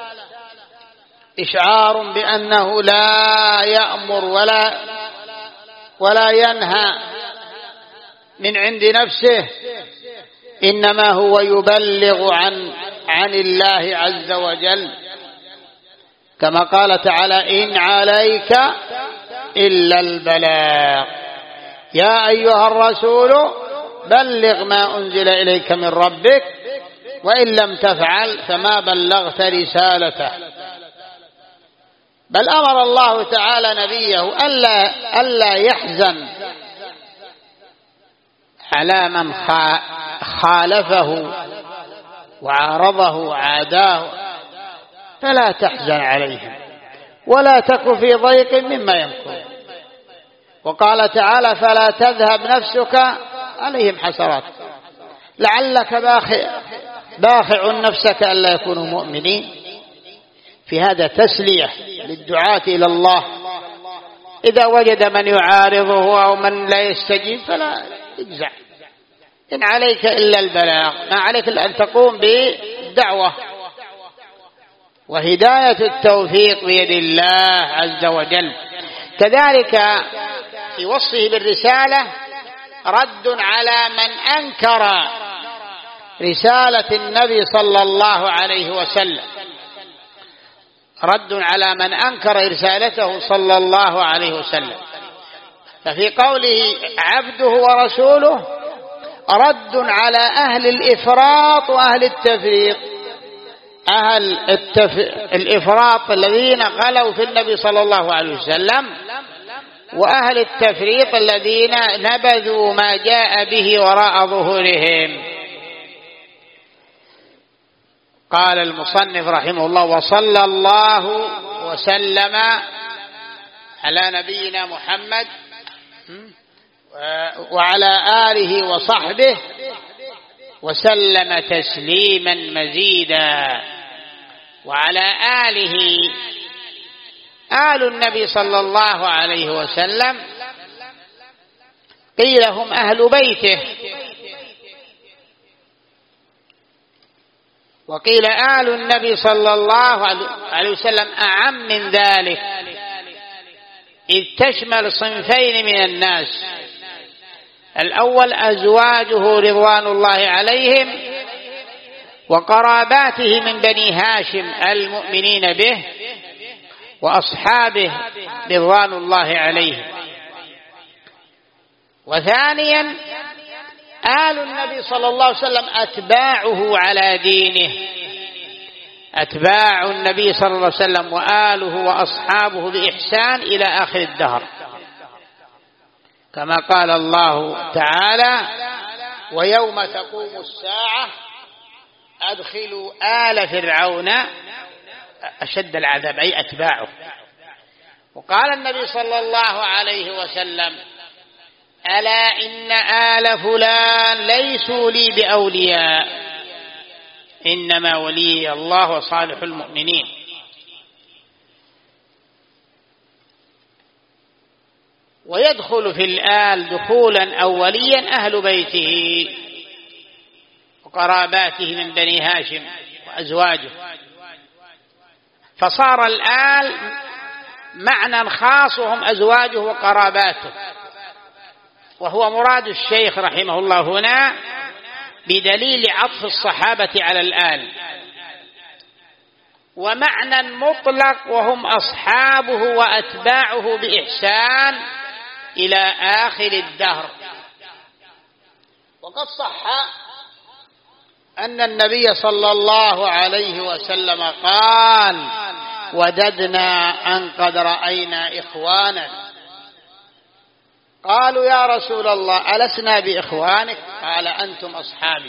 إشعار بأنه لا يأمر ولا ولا ينهى من عند نفسه، إنما هو يبلغ عن عن الله عز وجل، كما قال تعالى: إن عليك إلا البلاغ يا أيها الرسول بلغ ما أنزل إليك من ربك وإن لم تفعل فما بلغت رسالته. بل أمر الله تعالى نبيه ألا, ألا يحزن على من خالفه وعارضه وعاداه، فلا تحزن عليهم ولا تك في ضيق مما يمكرون. وقال تعالى: فلا تذهب نفسك عليهم حسرات لعلك باخع, باخع نفسك ألا يكونوا مؤمنين. في هذا تسلية للدعاة إلى الله، إذا وجد من يعارضه أو من لا يستجيب فلا يجزع. إن عليك إلا البلاغ، ما عليك إلا أن تقوم بالدعوة، وهداية التوفيق بيد الله عز وجل. كذلك في وصفه بالرسالة رد على من أنكر رسالة النبي صلى الله عليه وسلم، رد على من أنكر رسالته صلى الله عليه وسلم. ففي قوله عبده ورسوله رد على أهل الإفراط وأهل التفريط. أهل التف... الإفراط الذين غلوا في النبي صلى الله عليه وسلم، وأهل التفريط الذين نبذوا ما جاء به وراء ظهورهم. قال المصنف رحمه الله: وصلى الله وسلم على نبينا محمد وعلى آله وصحبه وسلم تسليما مزيدا. وعلى آله، آل النبي صلى الله عليه وسلم قيل هم أهل بيته، وقيل آل النبي صلى الله عليه وسلم أعم من ذلك، إذ تشمل صنفين من الناس: الأول أزواجه رضوان الله عليهم وقراباته من بني هاشم المؤمنين به وأصحابه رضوان الله عليهم. وثانيا آل النبي صلى الله عليه وسلم أتباعه على دينه، أتباع النبي صلى الله عليه وسلم وآله وأصحابه بإحسان إلى آخر الدهر، كما قال الله تعالى: ويوم تقوم الساعة أدخلوا آل فرعون أشد العذاب، أي أتباعه. وقال النبي صلى الله عليه وسلم: ألا إن آل فلان ليسوا لي بأولياء، إنما ولي الله وصالح المؤمنين. ويدخل في الآل دخولا أوليا أهل بيته وقراباته من بني هاشم وأزواجه، فصار الآل معنى خاص وهم أزواجه وقراباته، وهو مراد الشيخ رحمه الله هنا بدليل عطف الصحابة على الآل. ومعنى مطلق وهم أصحابه وأتباعه بإحسان إلى آخر الدهر. وقد صح أن النبي صلى الله عليه وسلم قال: وددنا أن قد رأينا إخوانا. قالوا: يا رسول الله ألسنا بإخوانك؟ قال: أنتم أصحابي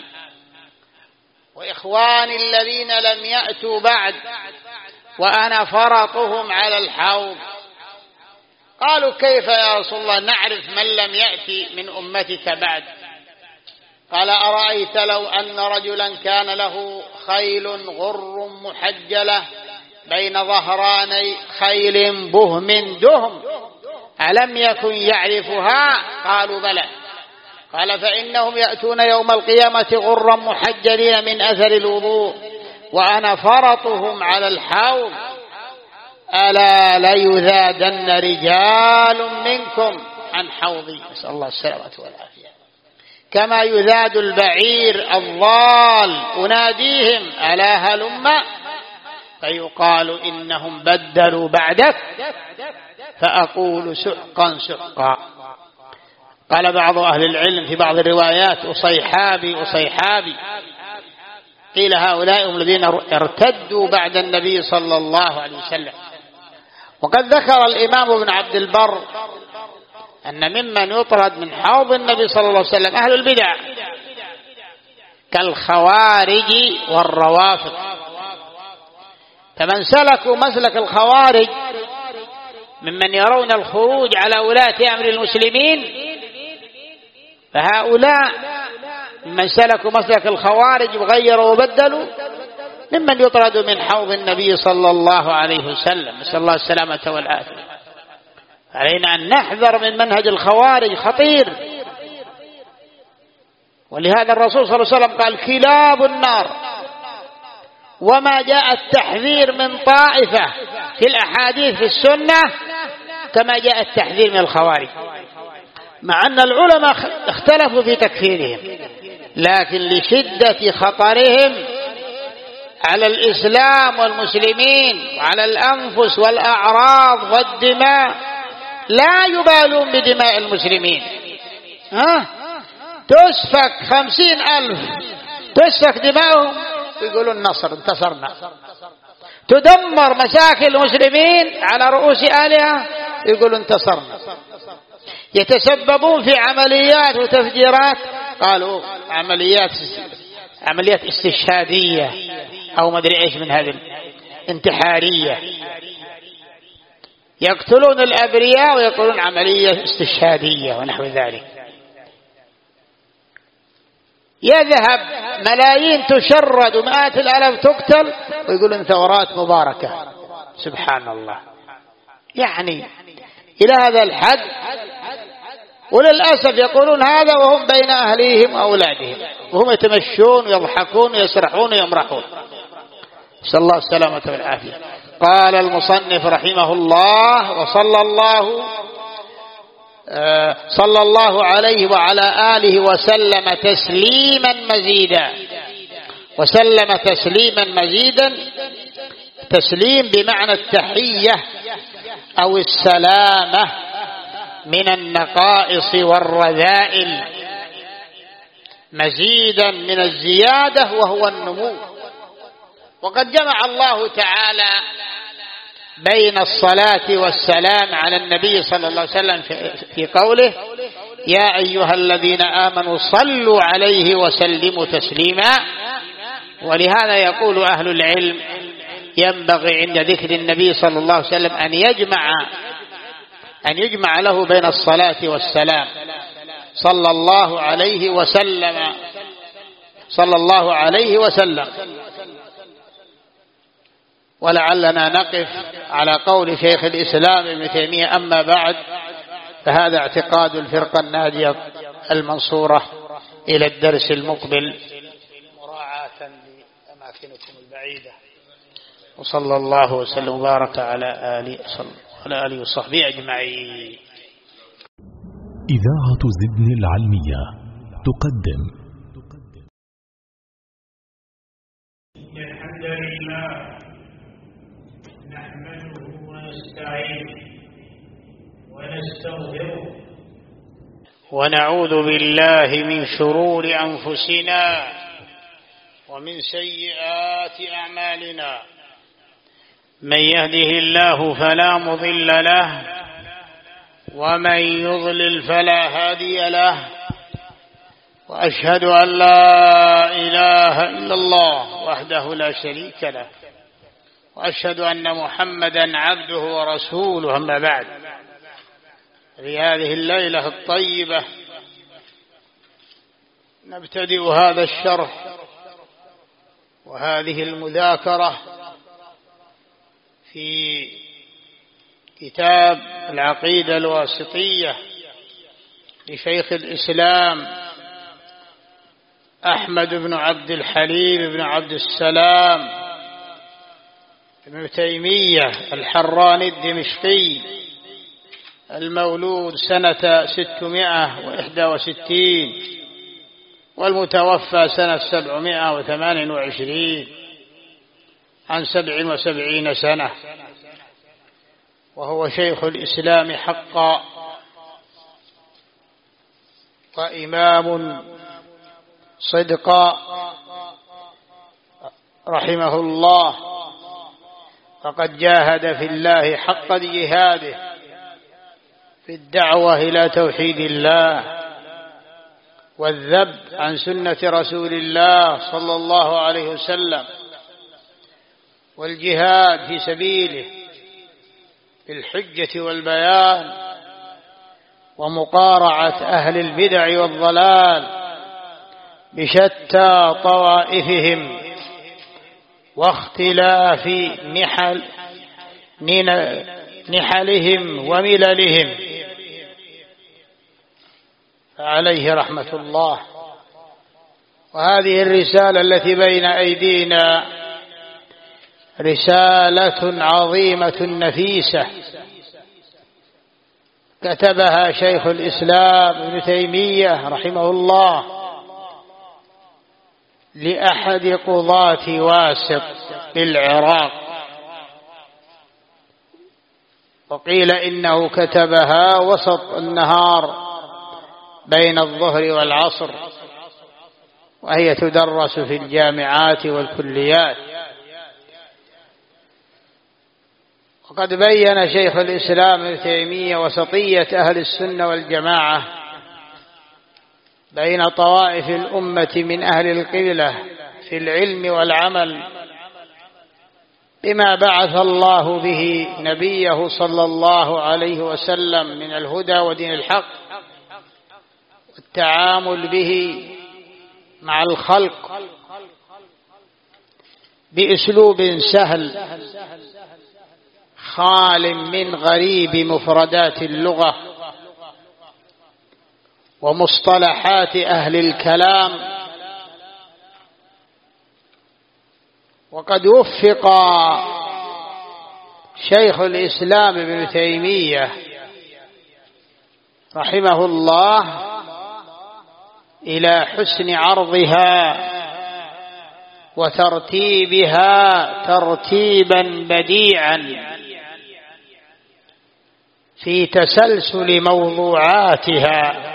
وإخواني الذين لم يأتوا بعد وأنا فرطهم على الحوض. قالوا: كيف يا رسول الله نعرف من لم يأتي من أمتك بعد؟ قال: أرأيت لو أن رجلا كان له خيل غر محجلة بين ظهراني خيل بهم دهم ألم يكن يعرفها؟ قالوا: بلى. قال: فإنهم يأتون يوم القيامة غرا محجلين من أثر الوضوء وأنا فرطهم على الحوض، ألا ليذادن رجال منكم عن حوضي. نسأل الله السلامة والعافية. كما يذاد البعير الضال أناديهم ألا هلم، فيقال إنهم بدلوا بعدك فأقول سحقا سحقا. قال بعض أهل العلم في بعض الروايات أصيحابي أصيحابي، قيل هؤلاء هم الذين ارتدوا بعد النبي صلى الله عليه وسلم. وقد ذكر الإمام ابن عبد البر أن ممن يطرد من حوض النبي صلى الله عليه وسلم أهل البدع كالخوارج والروافض. فمن سلكوا مسلك الخوارج ممن يرون الخروج على ولاة أمر المسلمين، فهؤلاء ممن سلكوا مسلك الخوارج وغيروا وبدلوا ممن يطرد من حوض النبي صلى الله عليه وسلم، نسأل الله السلامة والعافية. علينا أن نحذر من منهج الخوارج، خطير. ولهذا الرسول صلى الله عليه وسلم قال كلاب النار، وما جاء التحذير من طائفة في الأحاديث في السنة كما جاء التحذير من الخوارج، مع أن العلماء اختلفوا في تكفيرهم، لكن لشدة خطرهم على الإسلام والمسلمين وعلى الأنفس والأعراض والدماء لا يبالون بدماء المسلمين. ها تسفك خمسين ألف تسفك دماؤهم يقولون نصر انتصرنا، تدمر مساكن المسلمين على رؤوس آلهة يقولون انتصرنا، يتسببون في عمليات وتفجيرات قالوا عمليات عمليات استشهادية أو ما أدري إيش من هذه انتحارية، يقتلون الأبرياء ويقولون عملية استشهادية ونحو ذلك. يذهب ملايين تشرد ومئات الآلاف تقتل ويقولون ثورات مباركة. سبحان الله، يعني إلى هذا الحد. وللأسف يقولون هذا وهم بين أهليهم وأولادهم، وهم يتمشون ويضحكون ويسرحون ويمرحون، نسأل الله السلامة والعافية. قال المصنف رحمه الله وصلى الله آه صلى الله عليه وعلى آله وسلم تسليما مزيدا. وسلم تسليما مزيدا، تسليم بمعنى التحية أو السلامة من النقائص والرذائل، مزيدا من الزيادة وهو النمو. وقد جمع الله تعالى بين الصلاة والسلام على النبي صلى الله عليه وسلم في قوله يا أيها الذين آمنوا صلوا عليه وسلموا تسليما. ولهذا يقول أهل العلم ينبغي عند ذكر النبي صلى الله عليه وسلم أن يجمع أن يجمع له بين الصلاة والسلام، صلى الله عليه وسلم صلى الله عليه وسلم. ولعلنا نقف على قول شيخ الإسلام ابن تيمية أما بعد، فهذا اعتقاد الفرقة الناجية المنصورة. إلى الدرس المقبل مراعاة لأماكنكم البعيدة. وصلى الله وسلم وبارك على آله وعلى آله وصحبه أجمعين. إذاعة زدن العلمية تقدم. الحمد لله نحمده ونستعينه ونستغفره ونعوذ بالله من شرور أنفسنا ومن سيئات أعمالنا. من يهده الله فلا مضل له ومن يضلل فلا هادي له. وأشهد أن لا إله إلا الله وحده لا شريك له، وأشهد أن محمدا عبده ورسوله. أما بعد، في هذه الليلة الطيبة نبتدئ هذا الشرح وهذه المذاكرة في كتاب العقيدة الواسطية لشيخ الإسلام أحمد بن عبد الحليم بن عبد السلام ابن تيمية الحراني الدمشقي، المولود سنة ستمائة وإحدى وستين والمتوفى سنة سبعمائة وثمان وعشرين عن سبع وسبعين سنة، وهو شيخ الإسلام حقا وإمام صدقا رحمه الله، فقد جاهد في الله حق جهاده في الدعوة إلى توحيد الله والذب عن سنة رسول الله صلى الله عليه وسلم، والجهاد في سبيله بالحجة والبيان ومقارعة أهل البدع والضلال بشتى طوائفهم واختلاف نحل نحلهم ومللهم، فعليه رحمة الله. وهذه الرسالة التي بين أيدينا رسالة عظيمة نفيسة كتبها شيخ الإسلام ابن تيمية رحمه الله لأحد قضاة واسط بالعراق، وقيل إنه كتبها وسط النهار بين الظهر والعصر، وهي تدرس في الجامعات والكليات. وقد بين شيخ الإسلام ابن تيمية وسطية أهل السنة والجماعة بين طوائف الأمة من أهل القبلة في العلم والعمل بما بعث الله به نبيه صلى الله عليه وسلم من الهدى ودين الحق، والتعامل به مع الخلق بأسلوب سهل خال من غريب مفردات اللغة ومصطلحات أهل الكلام. وقد وفق شيخ الإسلام ابن تيمية رحمه الله إلى حسن عرضها وترتيبها ترتيبا بديعا في تسلسل موضوعاتها،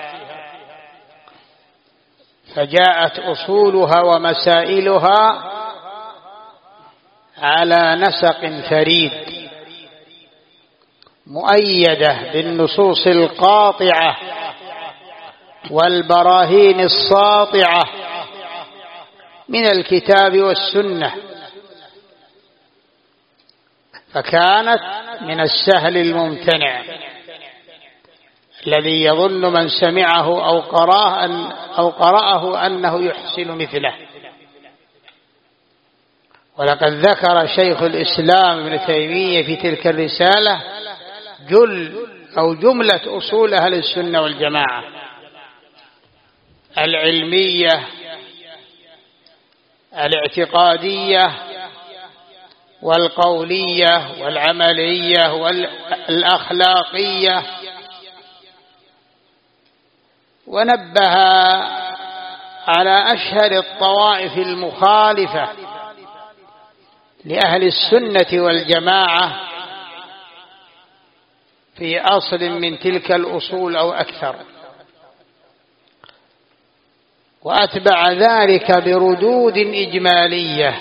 فجاءت أصولها ومسائلها على نسق فريد مؤيدة بالنصوص القاطعة والبراهين الساطعة من الكتاب والسنة، فكانت من السهل الممتنع الذي يظن من سمعه أو قرأه, أن أو قرأه أنه يحسن مثله. ولقد ذكر شيخ الإسلام ابن تيمية في تلك الرسالة جل أو جملة أصول أهل السنة والجماعة العلمية الاعتقادية والقولية والعملية والأخلاقية، ونبه على أشهر الطوائف المخالفة لأهل السنة والجماعة في أصل من تلك الأصول أو أكثر، وأتبع ذلك بردود إجمالية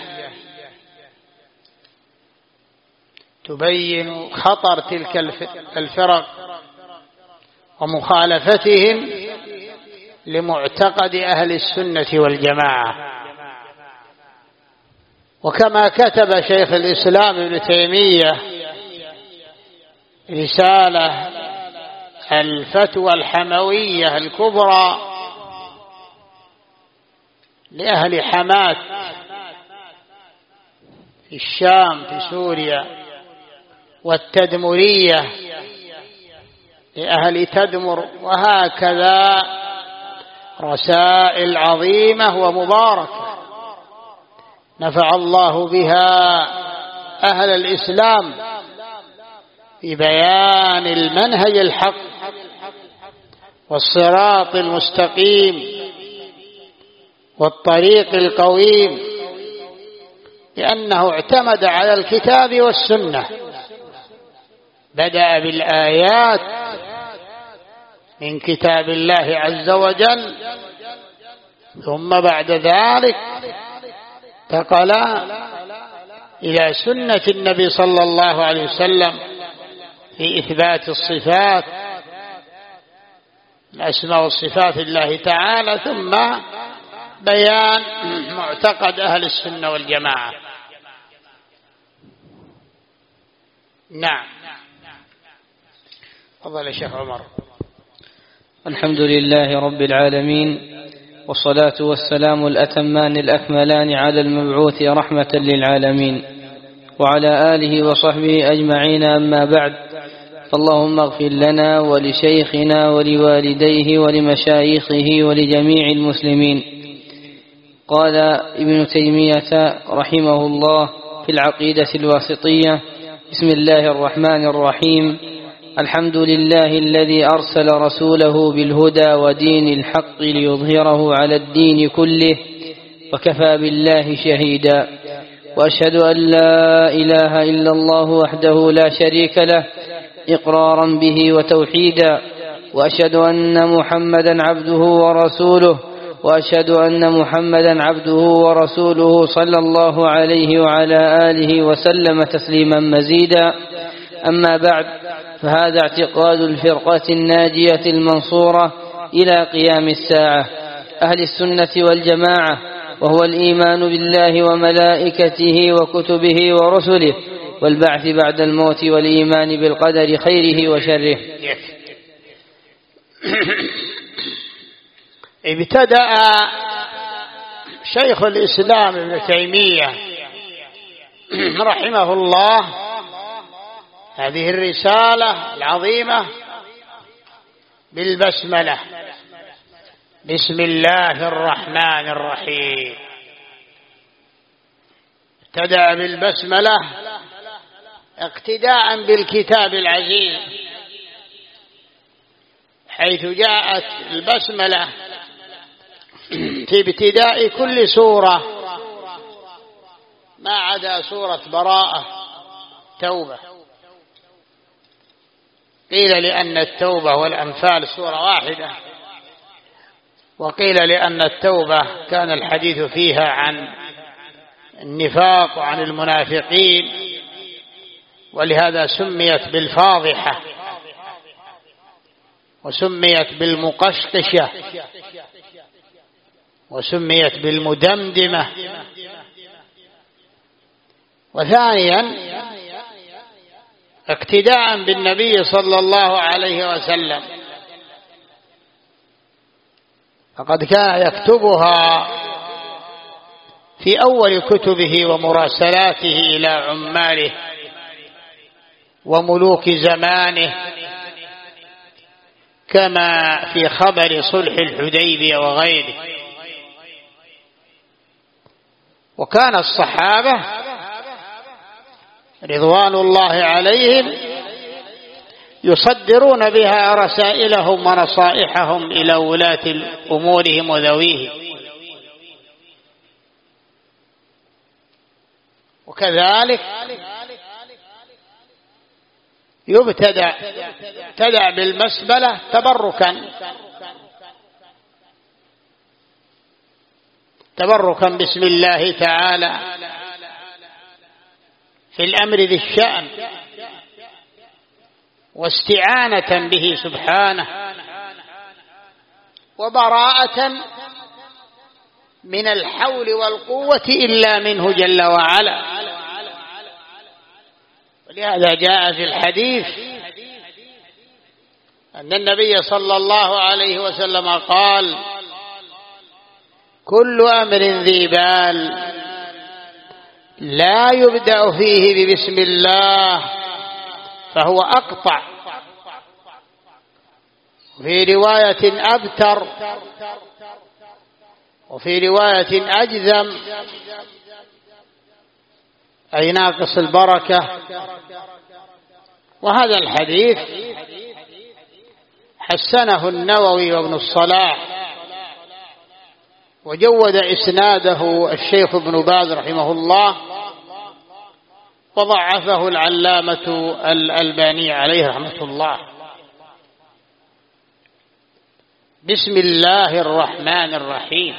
تبين خطر تلك الفرق ومخالفتهم لمعتقد أهل السنة والجماعة. وكما كتب شيخ الإسلام ابن تيمية رسالة الفتوى الحموية الكبرى لأهل حماة في الشام في سوريا، والتدمرية لأهل تدمر، وهكذا رسائل عظيمة ومباركة نفع الله بها أهل الإسلام في بيان المنهج الحق والصراط المستقيم والطريق القويم، لأنه اعتمد على الكتاب والسنة. بدأ بالآيات من كتاب الله عز وجل، ثم بعد ذلك انتقل إلى سنة النبي صلى الله عليه وسلم في إثبات الصفات، الأسماء والصفات الله تعالى، ثم بيان معتقد أهل السنة والجماعة. نعم. تفضل يا شيخ عمر. الحمد لله رب العالمين، والصلاة والسلام الأتمان الأكملان على المبعوث رحمة للعالمين، وعلى آله وصحبه أجمعين. أما بعد، فاللهم اغفر لنا ولشيخنا ولوالديه ولمشايخه ولجميع المسلمين. قال ابن تيمية رحمه الله في العقيدة الواسطية: بسم الله الرحمن الرحيم. الحمد لله الذي أرسل رسوله بالهدى ودين الحق ليظهره على الدين كله، وكفى بالله شهيدا. وأشهد أن لا إله إلا الله وحده لا شريك له إقرارا به وتوحيدا، وأشهد أن محمدا عبده ورسوله وأشهد أن محمدا عبده ورسوله صلى الله عليه وعلى آله وسلم تسليما مزيدا. أما بعد، فهذا اعتقاد الفرقة الناجية المنصورة إلى قيام الساعة، أهل السنة والجماعة، وهو الإيمان بالله وملائكته وكتبه ورسله والبعث بعد الموت والإيمان بالقدر خيره وشره. ابتدأ شيخ الإسلام ابن تيمية رحمه الله هذه الرسالة العظيمة بالبسملة: بسم الله الرحمن الرحيم. ابتدأ بالبسملة اقتداء بالكتاب العزيز، حيث جاءت البسملة في ابتداء كل سورة ما عدا سورة براءة توبة. قيل لأن التوبة والأنفال سورة واحدة، وقيل لأن التوبة كان الحديث فيها عن النفاق وعن المنافقين، ولهذا سميت بالفاضحة وسميت بالمقشقشة وسميت بالمدمدمة. وثانيا اقتداء بالنبي صلى الله عليه وسلم، فقد كان يكتبها في أول كتبه ومراسلاته إلى عماله وملوك زمانه، كما في خبر صلح الحديبية وغيره. وكان الصحابة رضوان الله عليهم يصدرون بها رسائلهم ونصائحهم إلى ولاة أمورهم وذويهم. وكذلك يبتدأ ابتدأ بالمسبلة تبركا تبركا بسم الله تعالى في الأمر ذي الشأن، واستعانة به سبحانه، وبراءة من الحول والقوة إلا منه جل وعلا. ولهذا جاء في الحديث أن النبي صلى الله عليه وسلم قال: كل أمر ذي بال لا يبدأ فيه ببسم الله فهو أقطع، وفي رواية أبتر، وفي رواية أجذم، أي ناقص البركة. وهذا الحديث حسنه النووي وابن الصلاح وجود إسناده الشيخ ابن باز رحمه الله، وضعفه العلامة الألباني عليه رحمة الله. بسم الله الرحمن الرحيم.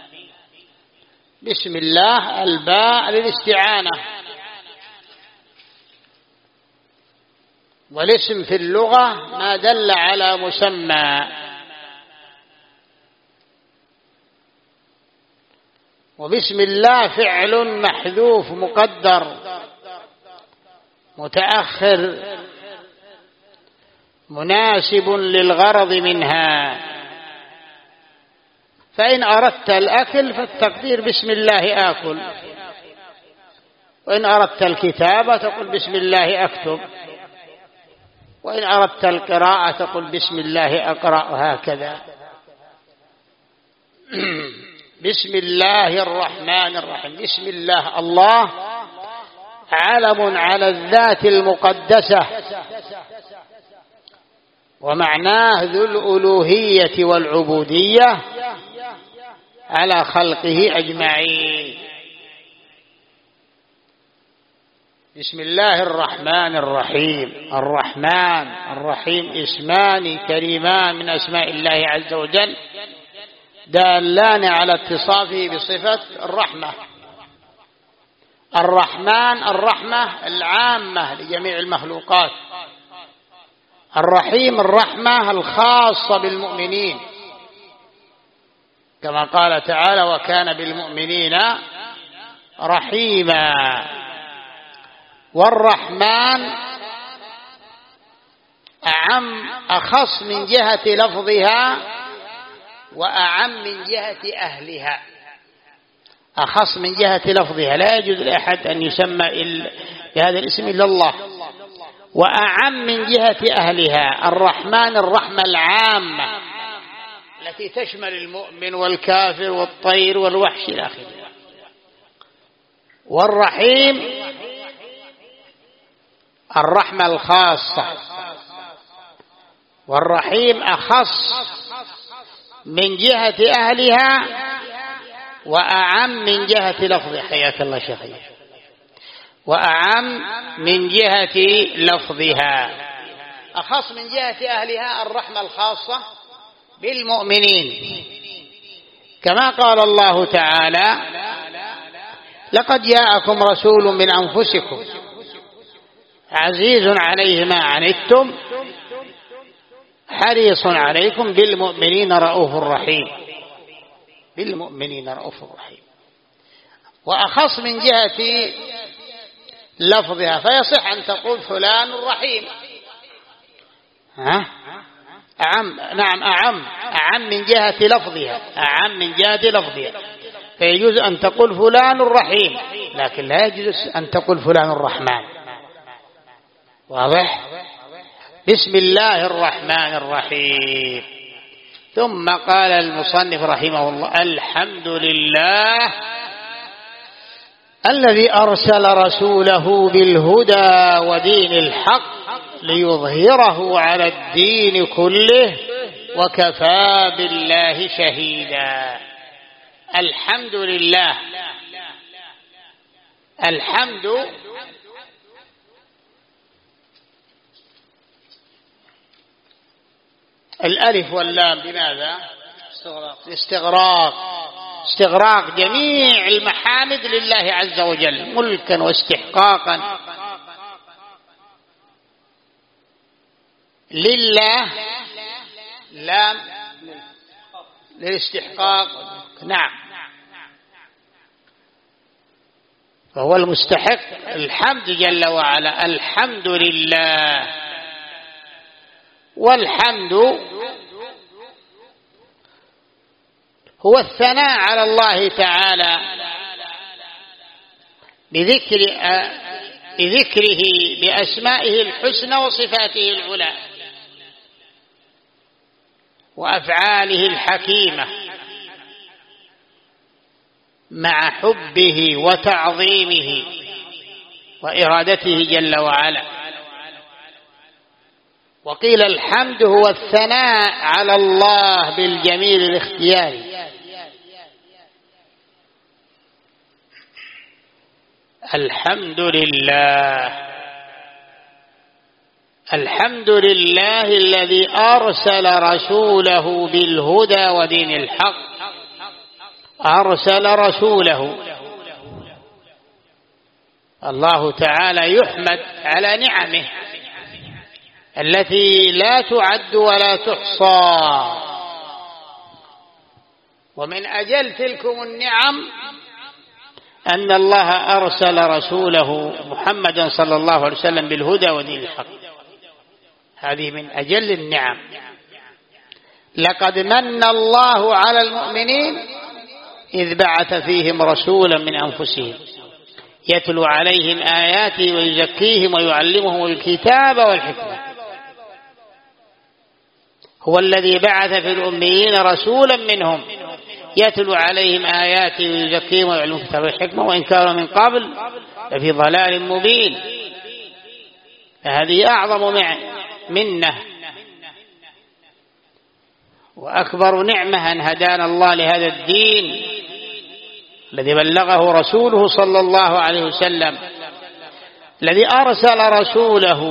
بسم الله الباء للاستعانة، والاسم في اللغة ما دل على مسمى، وبسم الله فعل محذوف مقدر متأخر مناسب للغرض منها، فإن أردت الأكل فالتقدير بسم الله آكل، وإن أردت الكتابة تقول بسم الله أكتب، وإن أردت القراءة تقول بسم الله أقرأ، هكذا. بسم الله الرحمن الرحيم. بسم الله، الله علم على الذات المقدسة، ومعناه ذو الألوهية والعبودية على خلقه أجمعين. بسم الله الرحمن الرحيم. الرحمن الرحيم اسمان كريمان من أسماء الله عز وجل، دالان على اتصافه بصفة الرحمة. الرحمن الرحمة العامة لجميع المخلوقات، الرحيم الرحمة الخاصة بالمؤمنين، كما قال تعالى وكان بالمؤمنين رحيما. والرحمن أعم أخص من جهة لفظها وأعم من جهة أهلها. أخص من جهة لفظها، لا يجوز لأحد أن يسمى بهذا الاسم إلا الله، وأعم من جهة أهلها. الرحمن الرحمة العامة التي تشمل المؤمن والكافر والطير والوحش إلى آخره. والرحيم الرحمة الخاصة، والرحيم أخص من جهة أهلها وأعم من جهة لفظها. حياك الله شيخي. وأعم من جهة لفظها. أخص من جهة أهلها الرحمة الخاصة بالمؤمنين، كما قال الله تعالى لقد جاءكم رسول من أنفسكم عزيز عليه ما عنتم حريص عليكم بالمؤمنين رؤوف رحيم. بالمؤمنين رؤوف رحيم. وأخص من جهة لفظها، فيصح أن تقول فلان رحيم. ها؟ أعم، نعم أعم أعم من جهة لفظها، أعم من جهة لفظها، فيجوز أن تقول فلان رحيم، لكن لا يجوز أن تقول فلان الرحمن. واضح؟ بسم الله الرحمن الرحيم. ثم قال المصنف رحمه الله الحمد لله الذي أرسل رسوله بالهدى ودين الحق ليظهره على الدين كله وكفى بالله شهيدا. الحمد لله. الحمد الألف واللام بماذا؟ استغراق. استغراق جميع المحامد لله عز وجل ملكا واستحقاقا. لله لام للاستحقاق، نعم، فهو المستحق الحمد جل وعلا. الحمد لله. والحمد هو الثناء على الله تعالى بذكر بذكره بأسمائه الحسنى وصفاته العلى وأفعاله الحكيمة، مع حبه وتعظيمه وإرادته جل وعلا. وقيل الحمد هو الثناء على الله بالجميل الاختياري الحمد لله. الحمد لله الذي أرسل رسوله بالهدى ودين الحق. أرسل رسوله. الله تعالى يحمد على نعمه التي لا تعد ولا تحصى، ومن أجل تلكم النعم أن الله أرسل رسوله محمدا صلى الله عليه وسلم بالهدى ودين الحق. هذه من أجل النعم. لقد من الله على المؤمنين إذ بعث فيهم رسولا من أنفسهم يتلو عليهم آياته ويزكيهم ويعلمهم الكتاب والحكمة. هو الذي بعث في الأميين رسولا منهم يتلو عليهم آياته ويزكيهم ويعلمهم الكتاب والحكمة وإن كانوا من قبل لفي ضلال مبين. فهذه أعظم منة وأكبر نعمة أن هدانا الله لهذا الدين الذي بلغه رسوله صلى الله عليه وسلم، الذي أرسل رسوله.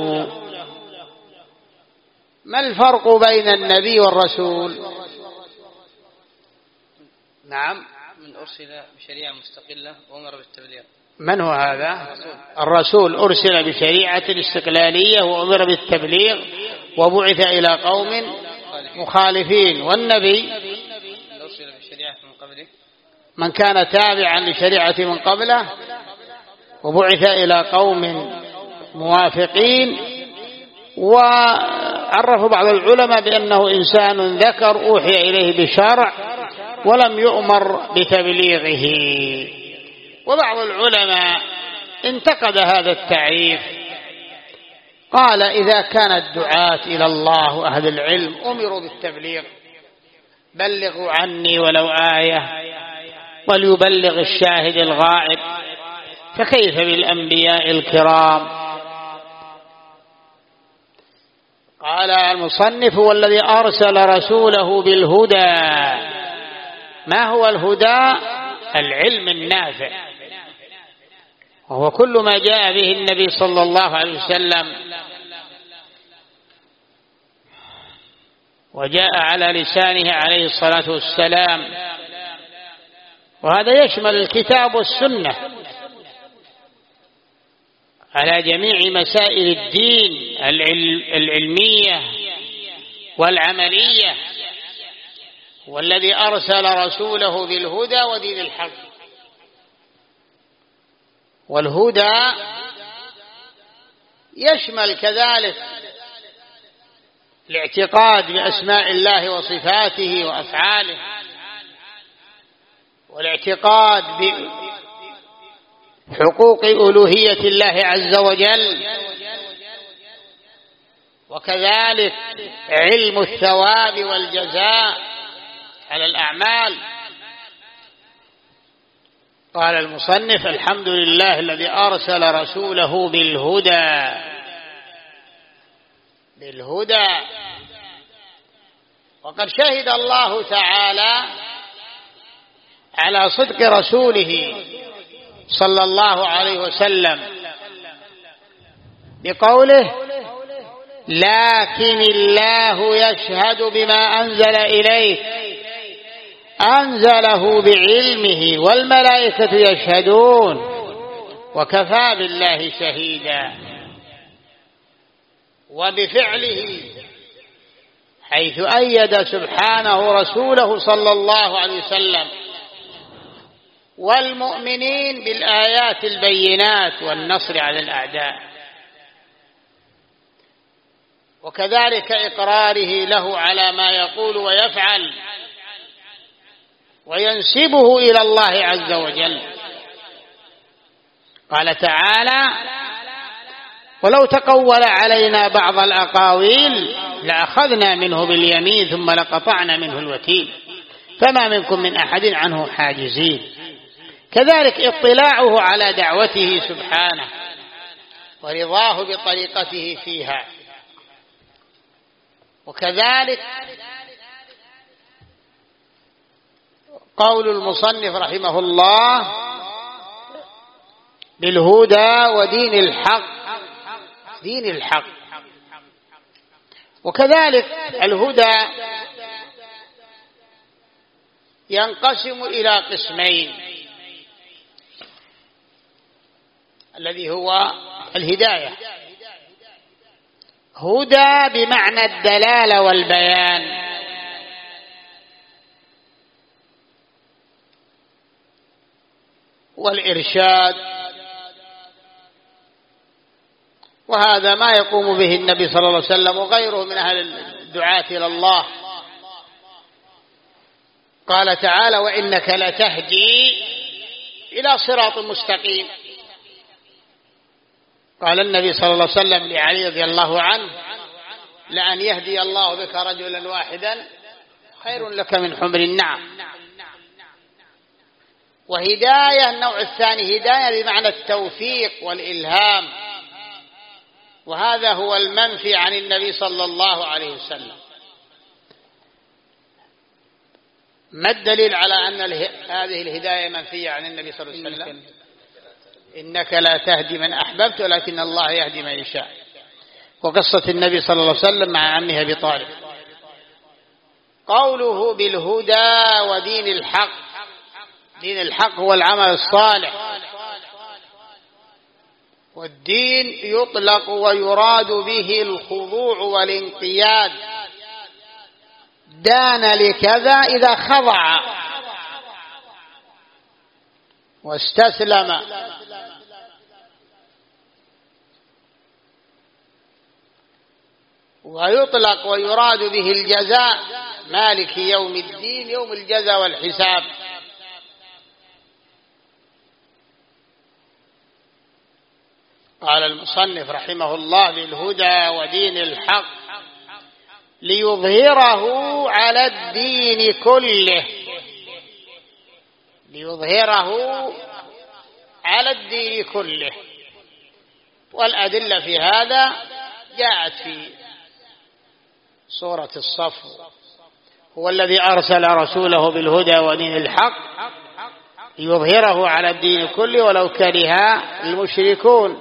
ما الفرق بين النبي والرسول؟ نعم. من أرسل بشريعة مستقلة وأمر بالتبليغ. من هو هذا؟ الرسول أرسل بشريعة استقلالية وأمر بالتبليغ وبعث إلى قوم مخالفين. والنبي أرسل بشريعة من قبله، من كان تابعا لشريعة من قبله وبعث إلى قوم موافقين. وعرف بعض العلماء بأنه إنسان ذكر أوحي إليه بشرع ولم يؤمر بتبليغه. وبعض العلماء انتقد هذا التعريف، قال إذا كان الدعاة إلى الله وأهل العلم أمروا بالتبليغ، بلغوا عني ولو آية وليبلغ الشاهد الغائب، فكيف بالأنبياء الكرام؟ قال المصنف والذي أرسل رسوله بالهدى. ما هو الهدى؟ العلم النافع، وهو كل ما جاء به النبي صلى الله عليه وسلم وجاء على لسانه عليه الصلاة والسلام، وهذا يشمل الكتاب والسنة على جميع مسائل الدين العلمية والعملية. والذي أرسل رسوله بالهدى ودين الحق. والهدى يشمل كذلك الاعتقاد بأسماء الله وصفاته وأفعاله، والاعتقاد بحقوق ألوهية الله عز وجل، وكذلك علم الثواب والجزاء على الأعمال. قال المصنف الحمد لله الذي أرسل رسوله بالهدى. بالهدى. وقد شهد الله تعالى على صدق رسوله صلى الله عليه وسلم بقوله لكن الله يشهد بما أنزل إليك أنزله بعلمه والملائكة يشهدون وكفى بالله شهيدا. وبفعله حيث أيد سبحانه رسوله صلى الله عليه وسلم والمؤمنين بالآيات البينات والنصر على الأعداء، وكذلك إقراره له على ما يقول ويفعل وينسبه إلى الله عز وجل. قال تعالى ولو تقول علينا بعض الأقاويل لأخذنا منه باليمين ثم لقطعنا منه الوتين فما منكم من أحد عنه حاجزين. كذلك اطلاعه على دعوته سبحانه ورضاه بطريقته فيها. وكذلك قول المصنف رحمه الله بالهدى ودين الحق، دين الحق. وكذلك الهدى ينقسم إلى قسمين: الذي هو الهداية، هدى بمعنى الدلالة والبيان، والإرشاد، وهذا ما يقوم به النبي صلى الله عليه وسلم وغيره من أهل الدعاة إلى الله. قال تعالى: وإنك لتهدي إلى صراط مستقيم. قال النبي صلى الله عليه وسلم لعلي رضي الله عنه: لأن يهدي الله بك رجلا واحدا خير لك من حمر النعم. وهداية النوع الثاني هداية بمعنى التوفيق والإلهام، وهذا هو المنفي عن النبي صلى الله عليه وسلم. ما الدليل على أن هذه الهداية منفية عن النبي صلى الله عليه وسلم؟ إنك لا تهدي من أحببت ولكن الله يهدي من يشاء. وقصة النبي صلى الله عليه وسلم مع عمه أبي طالب. قوله بالهدى ودين الحق، دين الحق هو العمل الصالح، والدين يطلق ويراد به الخضوع والانقياد. دان لكذا إذا خضع واستسلم. ويطلق ويراد به الجزاء، مالك يوم الدين، يوم الجزاء والحساب. قال المصنف رحمه الله: بالهدى ودين الحق ليظهره على الدين كله، ليظهره على الدين كله. والأدلة في هذا جاءت في سورة الصف: هو الذي أرسل رسوله بالهدى ودين الحق ليظهره على الدين كله ولو كره المشركون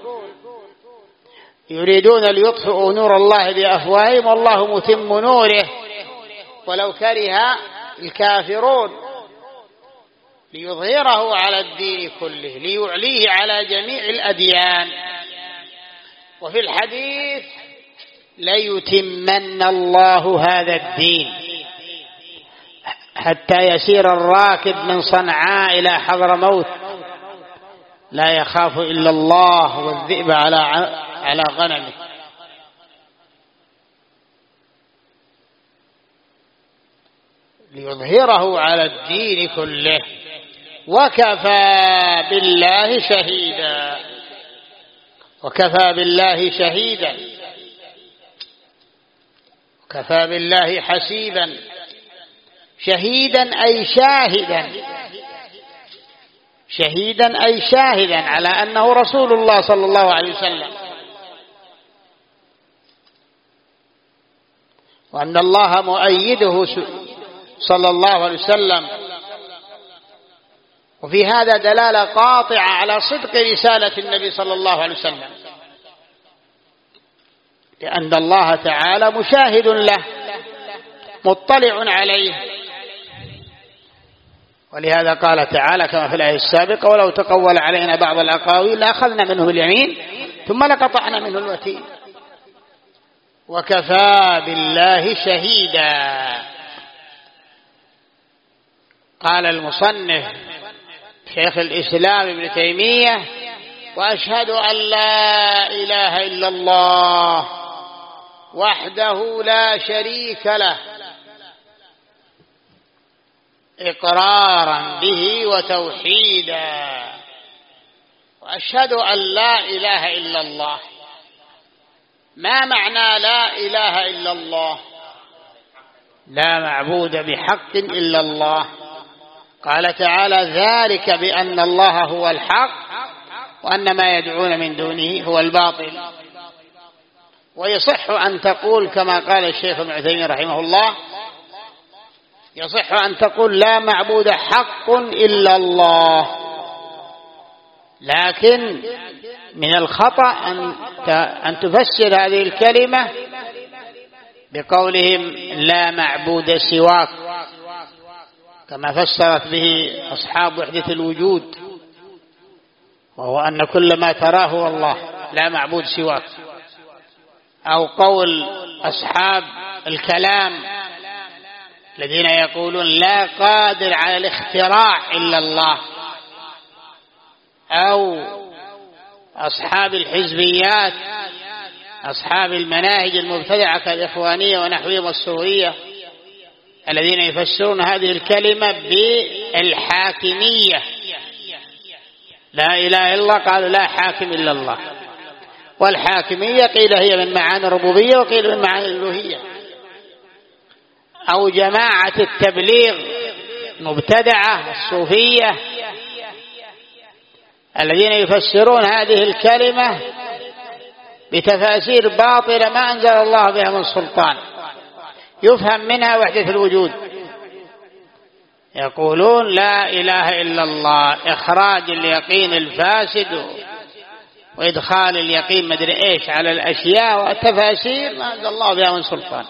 يريدون ليطفئوا نور الله بأفواههم والله متم نوره ولو كره الكافرون. ليظهره على الدين كله، ليعليه على جميع الأديان. وفي الحديث: ليتمن الله هذا الدين حتى يسير الراكب من صنعاء إلى حضرموت لا يخاف إلا الله والذئب على على غنمه. ليظهره على الدين كله وكفى بالله شهيدا. وكفى بالله شهيدا، وكفى بالله حسيبا. شهيدا أي شاهدا، شهيدا أي شاهدا على أنه رسول الله صلى الله عليه وسلم، وأن الله مؤيده صلى الله عليه وسلم. وفي هذا دلالة قاطعة على صدق رسالة النبي صلى الله عليه وسلم، لأن الله تعالى مشاهد له مطلع عليه. ولهذا قال تعالى كما في الآية السابقة: ولو تقول علينا بعض الأقاويل لأخذنا منه باليمين ثم لقطعنا منه الوتين. وكفى بالله شهيدا. قال المصنف شيخ الإسلام ابن تيمية: وأشهد أن لا إله إلا الله وحده لا شريك له إقرارا به وتوحيدا. وأشهد أن لا إله إلا الله. ما معنى لا إله إلا الله؟ لا معبود بحق إلا الله. قال تعالى: ذلك بأن الله هو الحق وأن ما يدعون من دونه هو الباطل. ويصح أن تقول كما قال الشيخ ابن عثيمين رحمه الله: يصح أن تقول لا معبود حق إلا الله، لكن من الخطأ أن تفسر هذه الكلمة بقولهم لا معبود سواك، كما فسرت به أصحاب وحدة الوجود، وهو أن كل ما تراه هو الله، لا معبود سواك. أو قول أصحاب الكلام الذين يقولون لا قادر على الاختراع إلا الله، أو أصحاب الحزبيات، أصحاب المناهج المبتدعة كالإخوانية ونحوهم السورية، الذين يفسرون هذه الكلمة بالحاكمية، لا إله إلا الله، قالوا لا حاكم إلا الله. والحاكمية قيل هي من معاني الربوبية وقيل من معاني الألوهية. أو جماعة التبليغ مبتدعة الصوفية الذين يفسرون هذه الكلمة بتفاسير باطلة ما أنزل الله بها من سلطان، يفهم منها وحدة الوجود. يقولون لا إله إلا الله، إخراج اليقين الفاسد وإدخال اليقين مدري إيش على الأشياء، والتفاسير ما أنزل الله بها من سلطان.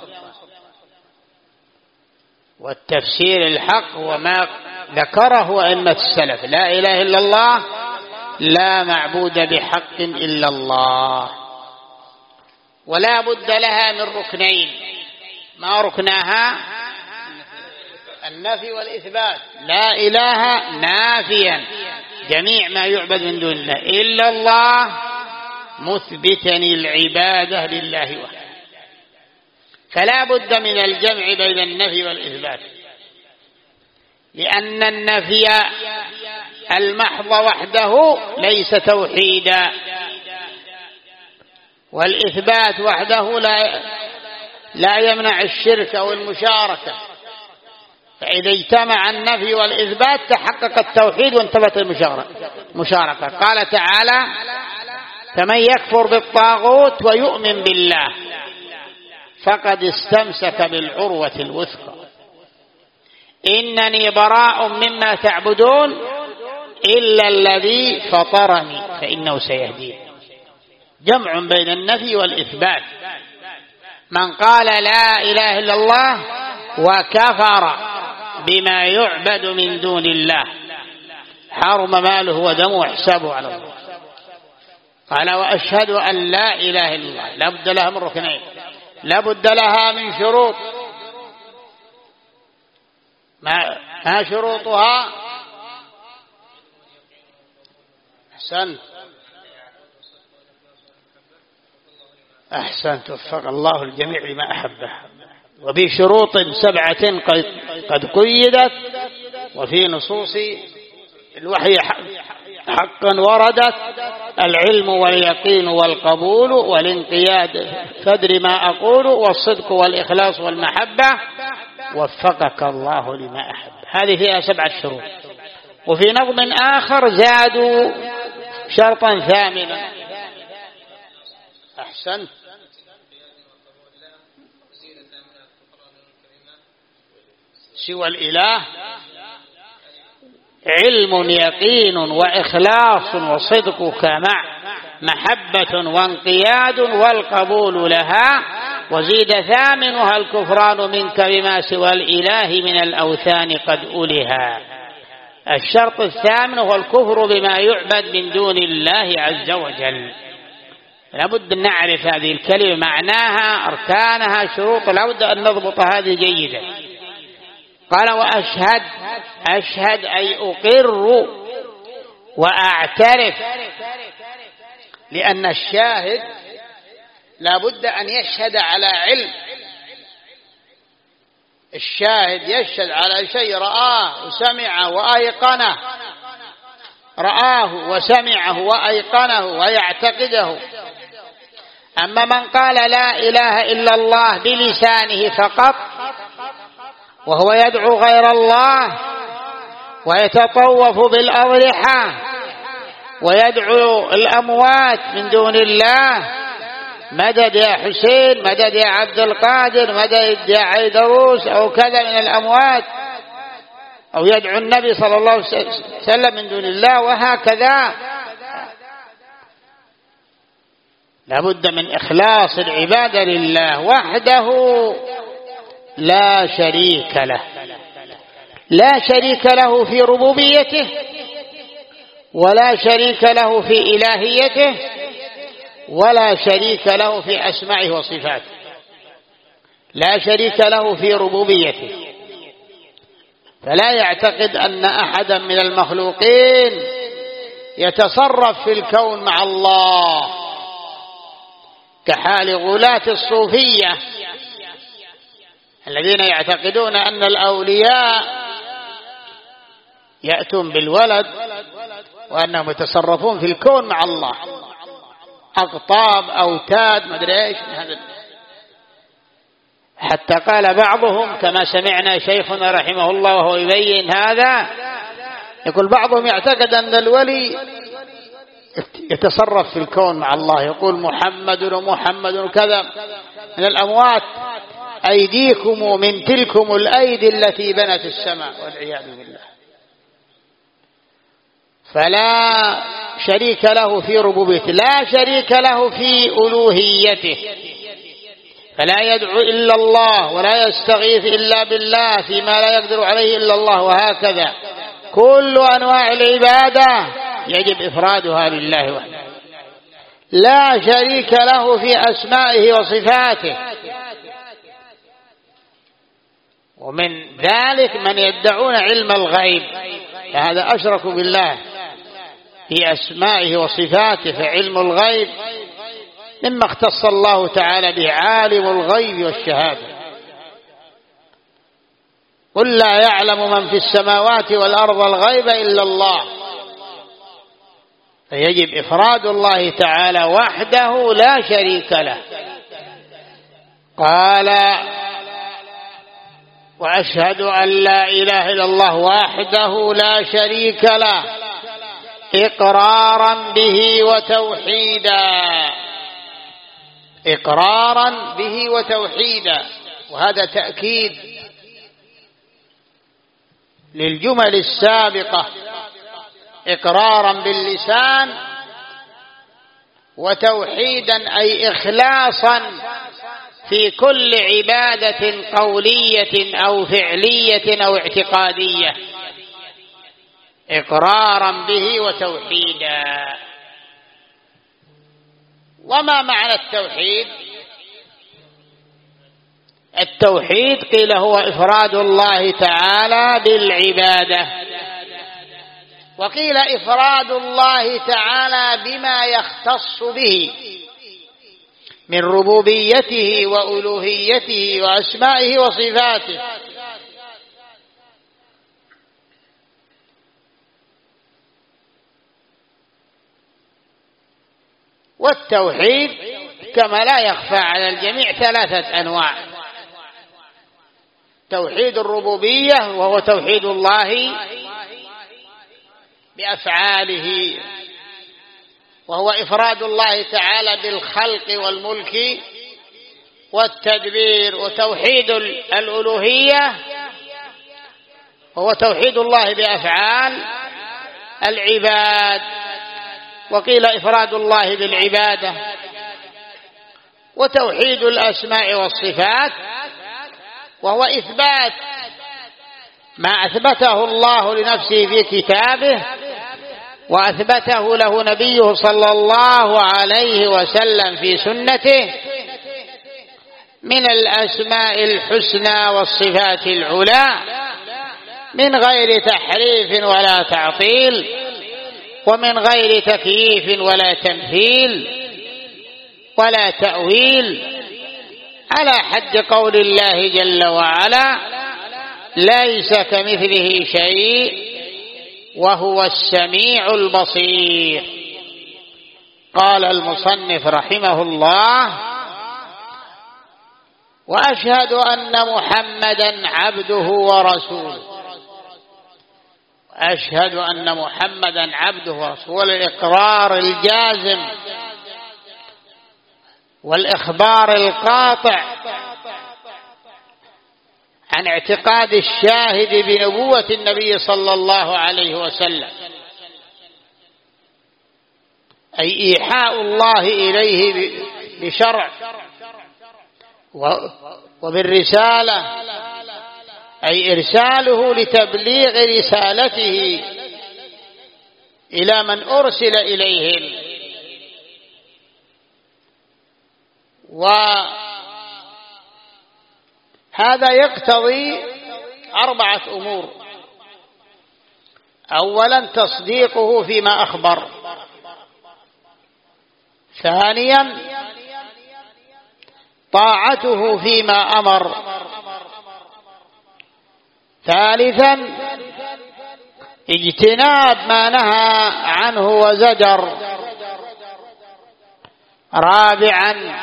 والتفسير الحق وما ذكره أئمة السلف، لا إله إلا الله، لا معبود بحق إلا الله. ولا بد لها من ركنين، ما ركناها؟ النفي والإثبات. لا إله نافيا جميع ما يعبد من دون الله، إلا الله مثبتا العبادة لله وحده. فلا بد من الجمع بين النفي والإثبات، لأن النفي المحض وحده ليس توحيدا، والإثبات وحده لا لا يمنع الشرك أو المشاركة. فإذا اجتمع النفي والإثبات تحقق التوحيد وانتفت المشاركة. قال تعالى: فمن يكفر بالطاغوت ويؤمن بالله فقد استمسك بالعروة الوثقى إنني براء مما تعبدون إلا الذي فطرني فإنه سيهدين. جمع بين النفي والإثبات. من قال لا إله إلا الله وكفر بما يعبد من دون الله حرم ماله ودمه وحسابه على الله. قال: وأشهد أن لا إله إلا الله، لا بد لها من ركنين، لا بد لها من شروط. ما, ما شروطها؟ أحسنت أحسنت وفق الله الجميع لما أحبه. وبشروط سبعة قد قيدت وفي نصوص الوحي حقا وردت: العلم واليقين والقبول والانقياد فادر ما أقول والصدق والإخلاص والمحبة وفقك الله لما أحب. هذه فيها سبعة شروط. وفي نظم آخر زادوا شرطا ثامنا. أحسنت. سوى الإله علم يقين وإخلاص وصدقك مع محبة وانقياد والقبول لها، وزيد ثامنها الكفران منك بما سوى الإله من الأوثان قد أولها. الشرط الثامن هو الكفر بما يعبد من دون الله عز وجل. لابد أن نعرف هذه الكلمة، معناها، أركانها، شروط، لابد أن نضبط هذه جيدا. قال: وأشهد، أشهد أي أقر وأعترف، لأن الشاهد لابد أن يشهد على علم. الشاهد يشهد على شيء رآه وسمعه وأيقنه، رآه وسمعه وأيقنه ويعتقده. أما من قال لا إله إلا الله بلسانه فقط وهو يدعو غير الله ويتطوف بالأضرحة ويدعو الأموات من دون الله، مدد يا حسين، مدد يا عبد القادر، مدد يا عيدروس أو كذا من الأموات، أو يدعو النبي صلى الله عليه وسلم من دون الله، وهكذا لابد من إخلاص العبادة لله وحده لا شريك له، لا شريك له في ربوبيته ولا شريك له في إلهيته ولا شريك له في أسمائه وصفاته. لا شريك له في ربوبيته، فلا يعتقد أن أحدا من المخلوقين يتصرف في الكون مع الله، كحال غلاة الصوفية الذين يعتقدون أن الأولياء يأتون بالولد وأنهم يتصرفون في الكون مع الله، أقطاب أوتاد ما أدري إيش من هذا. حتى قال بعضهم كما سمعنا شيخنا رحمه الله وهو يبين هذا، يقول بعضهم يعتقد أن الولي يتصرف في الكون مع الله، يقول محمد ومحمد وكذا من الأموات، أيديكم من تلكم الأيدي التي بنت السماء والعياذ بالله. فلا شريك له في ربوبيته، لا شريك له في ألوهيته، فلا يدعو إلا الله ولا يستغيث إلا بالله فيما لا يقدر عليه إلا الله، وهكذا كل أنواع العبادة يجب إفرادها لله وحده. لا شريك له في أسمائه وصفاته. ومن ذلك من يدعون علم الغيب، فهذا أشركوا بالله في أسمائه وصفاته، فعلم الغيب مما اختص الله تعالى به، عالم الغيب والشهادة. قل لا يعلم من في السماوات والأرض الغيب إلا الله. فيجب إفراد الله تعالى وحده لا شريك له. قال وأشهد أن لا إله إلا الله وحده لا شريك له إقرارا به وتوحيدا، إقرارا به وتوحيدا، وهذا تأكيد للجمل السابقة. إقرارا باللسان وتوحيدا أي إخلاصا في كل عبادة قولية أو فعلية أو اعتقادية، إقرارا به وتوحيدا. وما معنى التوحيد؟ التوحيد قيل هو إفراد الله تعالى بالعبادة، وقيل إفراد الله تعالى بما يختص به من ربوبيته وألوهيته وأسمائه وصفاته. والتوحيد كما لا يخفى على الجميع ثلاثة أنواع: توحيد الربوبية وهو توحيد الله بأفعاله، وهو إفراد الله تعالى بالخلق والملك والتدبير. وتوحيد الألوهية وهو توحيد الله بأفعال العباد، وقيل إفراد الله بالعبادة. وتوحيد الأسماء والصفات وهو إثبات ما أثبته الله لنفسه في كتابه وأثبته له نبيه صلى الله عليه وسلم في سنته من الأسماء الحسنى والصفات العلى، من غير تحريف ولا تعطيل، ومن غير تكييف ولا تمثيل ولا تأويل، على حد قول الله جل وعلا: ليس كمثله شيء وهو السميع البصير. قال المصنف رحمه الله: وأشهد أن محمدا عبده ورسوله. أشهد أن محمدا عبده ورسوله، الإقرار الجازم والإخبار القاطع عن اعتقاد الشاهد بنبوة النبي صلى الله عليه وسلم. أي إيحاء الله إليه بشرع، وبالرسالة أي إرساله لتبليغ رسالته إلى من أرسل إليهم. وهذا يقتضي أربعة أمور: أولا تصديقه فيما أخبر، ثانيا طاعته فيما أمر، ثالثا اجتناب ما نهى عنه وزجر، رابعا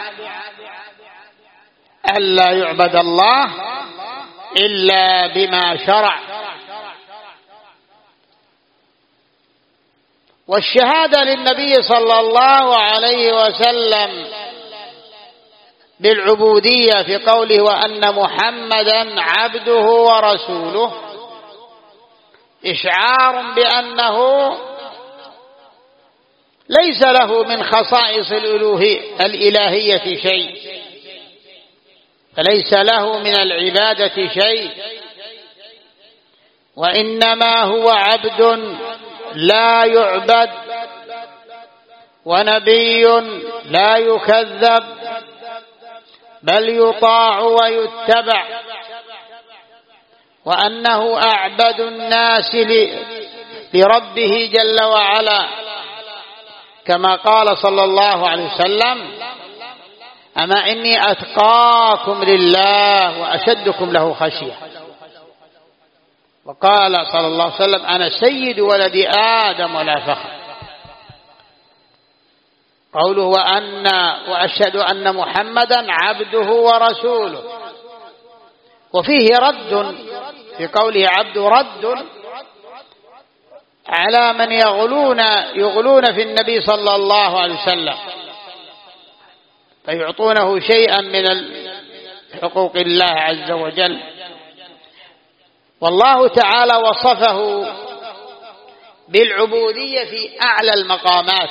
ألا يعبد الله إلا بما شرع. والشهادة للنبي صلى الله عليه وسلم بالعبودية في قوله وأن محمدا عبده ورسوله إشعار بأنه ليس له من خصائص الإلهية شيء، فليس له من العبادة شيء، وإنما هو عبد لا يعبد ونبي لا يكذب، بل يطاع ويتبع، وأنه أعبد الناس لربه جل وعلا، كما قال صلى الله عليه وسلم أما إني أتقاكم لله وأشدكم له خشية. وقال صلى الله عليه وسلم أنا سيد ولد آدم ولا فخر. قوله وأن وأشهد أن محمدا عبده ورسوله، وفيه رد في قوله عبد، رد على من يغلون يغلون في النبي صلى الله عليه وسلم فيعطونه شيئا من حقوق الله عز وجل. والله تعالى وصفه بالعبودية في أعلى المقامات،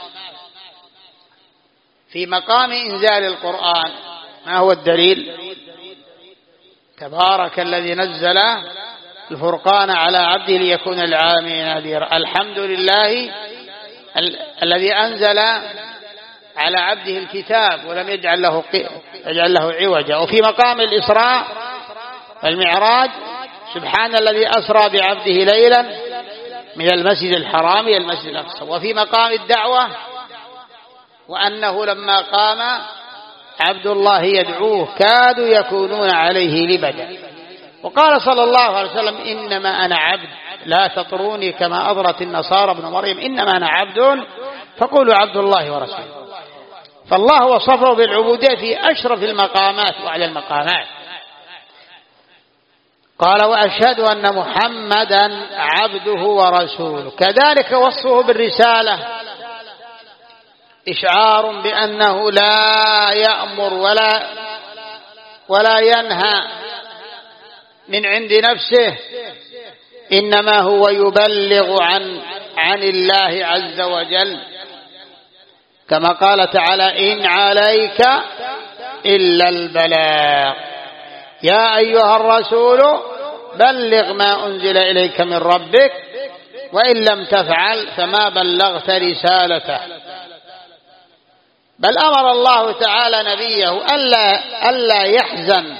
في مقام إنزال القرآن. ما هو الدليل؟ تبارك الذي نزل الفرقان على عبده ليكون للعالمين نذيرا. الحمد لله ال- الذي أنزل على عبده الكتاب ولم يجعل له يجعل له عوجا. وفي مقام الإسراء والمعراج سبحان الذي أسرى بعبده ليلا من المسجد الحرام إلى المسجد الأقصى. وفي مقام الدعوة وأنه لما قام عبد الله يدعوه كادوا يكونون عليه لبدا. وقال صلى الله عليه وسلم إنما أنا عبد لا تطروني كما أطرت النصارى ابن مريم، إنما أنا عبد فقولوا عبد الله ورسوله. فالله وصفه بالعبودية في أشرف المقامات وأعلى المقامات. قال وأشهد أن محمدا عبده ورسوله. كذلك وصفه بالرسالة إشعار بأنه لا يأمر ولا ولا ينهى من عند نفسه، إنما هو يبلغ عن عن الله عز وجل، كما قال تعالى إن عليك إلا البلاغ يا أيها الرسول بلغ ما أنزل إليك من ربك وإن لم تفعل فما بلغت رسالته. بل أمر الله تعالى نبيه ألا, ألا يحزن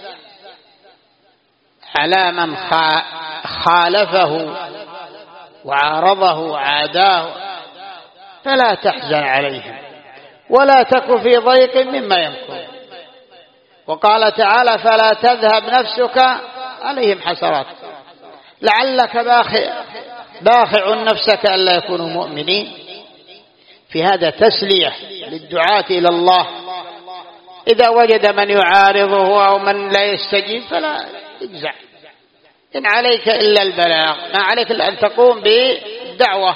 على من خالفه وعارضه وعاداه، فلا تحزن عليهم ولا تك في ضيق مما يمكرون. وقال تعالى فلا تذهب نفسك عليهم حسرات لعلك باخع, باخع نفسك ألا يكونوا مؤمنين. في هذا تسلية للدعاة إلى الله، إذا وجد من يعارضه أو من لا يستجيب فلا يجزع، إن عليك إلا البلاغ، ما عليك إلا أن تقوم بالدعوة،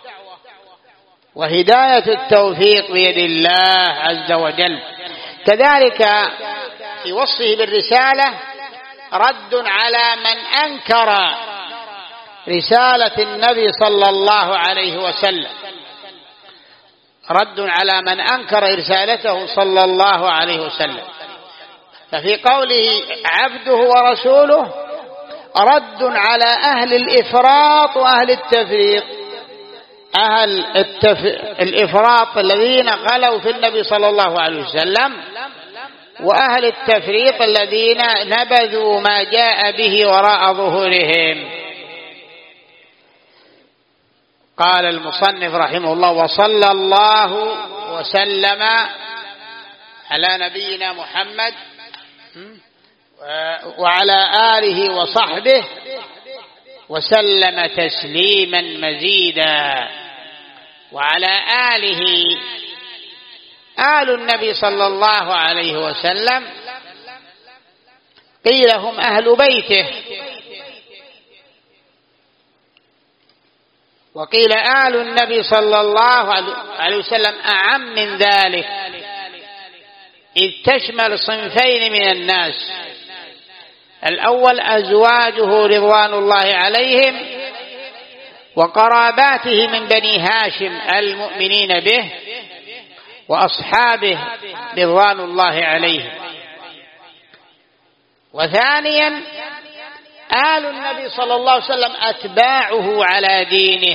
وهداية التوفيق بيد الله عز وجل. كذلك في وصفه بالرسالة رد على من أنكر رسالة النبي صلى الله عليه وسلم، رد على من أنكر رسالته صلى الله عليه وسلم. ففي قوله عبده ورسوله رد على أهل الإفراط وأهل التفريط. أهل التف... الإفراط الذين غلوا في النبي صلى الله عليه وسلم، وأهل التفريط الذين نبذوا ما جاء به وراء ظهورهم. قال المصنف رحمه الله: وصلى الله وسلم على نبينا محمد وعلى آله وصحبه وسلم تسليما مزيدا. وعلى آله، آل النبي صلى الله عليه وسلم قيل هم أهل بيته، وقيل آل النبي صلى الله عليه وسلم أعم من ذلك، إذ تشمل صنفين من الناس: الأول أزواجه رضوان الله عليهم وقراباته من بني هاشم المؤمنين به وأصحابه رضوان الله عليهم. وثانيا آل النبي صلى الله عليه وسلم أتباعه على دينه،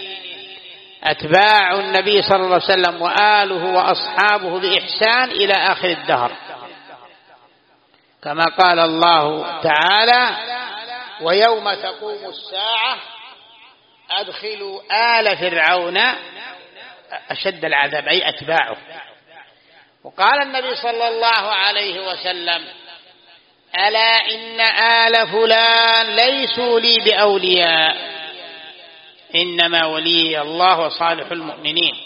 أتباع النبي صلى الله عليه وسلم وآله وأصحابه بإحسان إلى آخر الدهر، كما قال الله تعالى: ويوم تقوم الساعة أدخلوا آل فرعون أشد العذاب، أي أتباعه. وقال النبي صلى الله عليه وسلم: ألا إن آل فلان ليسوا لي بأولياء، إنما ولي الله وصالح المؤمنين.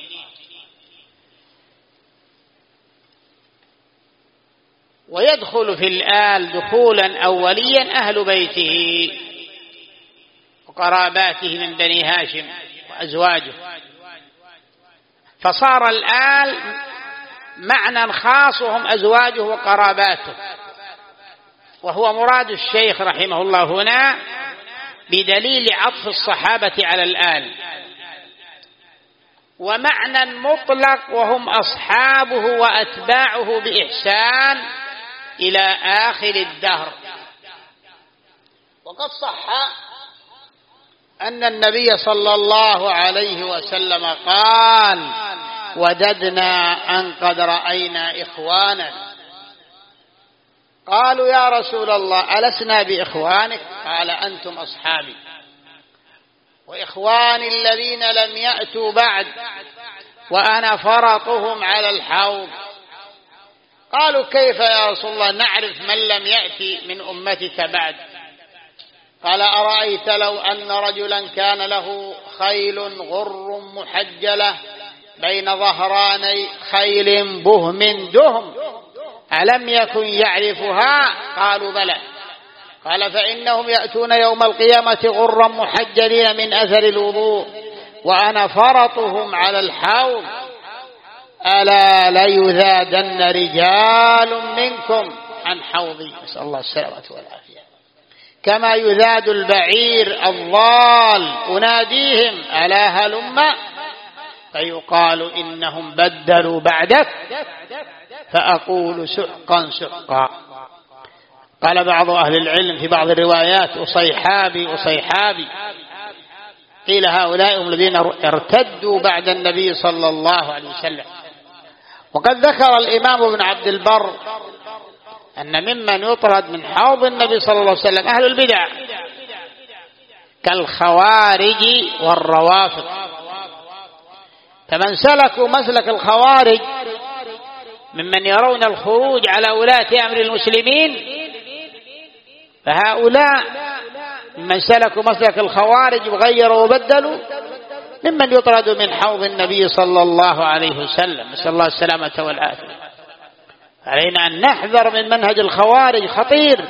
ويدخل في الآل دخولا أوليا أهل بيته وقراباته من بني هاشم وأزواجه، فصار الآل معنى خاص وهم أزواجه وقراباته، وهو مراد الشيخ رحمه الله هنا بدليل عطف الصحابة على الآل. ومعنى مطلق وهم أصحابه وأتباعه بإحسان إلى آخر الدهر. وقد صح أن النبي صلى الله عليه وسلم قال: وددنا أن قد رأينا إخوانا. قالوا: يا رسول الله ألسنا بإخوانك؟ قال: أنتم أصحابي وإخواني الذين لم يأتوا بعد، وأنا فرطهم على الحوض. قالوا: كيف يا رسول الله نعرف من لم يأتي من أمتك بعد؟ قال: أرأيت لو أن رجلا كان له خيل غر محجلة بين ظهراني خيل بهم دهم، ألم يكن يعرفها؟ قالوا: بلى. قال: فإنهم يأتون يوم القيامة غرا محجلين من أثر الوضوء، وأنا فرطهم على الحوض. ألا ليذادن رجال منكم عن حوضي، نسأل الله السلامة والعافية، كما يذاد البعير الضال. أناديهم: ألا هلم؟ فيقال: إنهم بدلوا بعدك، فأقول: سحقا سحقا. قال بعض أهل العلم في بعض الروايات: أصيحابي أصيحابي. قيل: هؤلاء هم الذين ارتدوا بعد النبي صلى الله عليه وسلم. وقد ذكر الإمام ابن عبد البر أن ممن يطرد من حوض النبي صلى الله عليه وسلم أهل البدع كالخوارج والروافض. فمن سلكوا مسلك الخوارج ممن يرون الخروج على ولاة أمر المسلمين، فهؤلاء ممن سلكوا مسلك الخوارج وغيروا وبدلوا ممن يطرد من حوض النبي صلى الله عليه وسلم، نسأل الله السلامة والعافية. علينا أن نحذر من منهج الخوارج، خطير.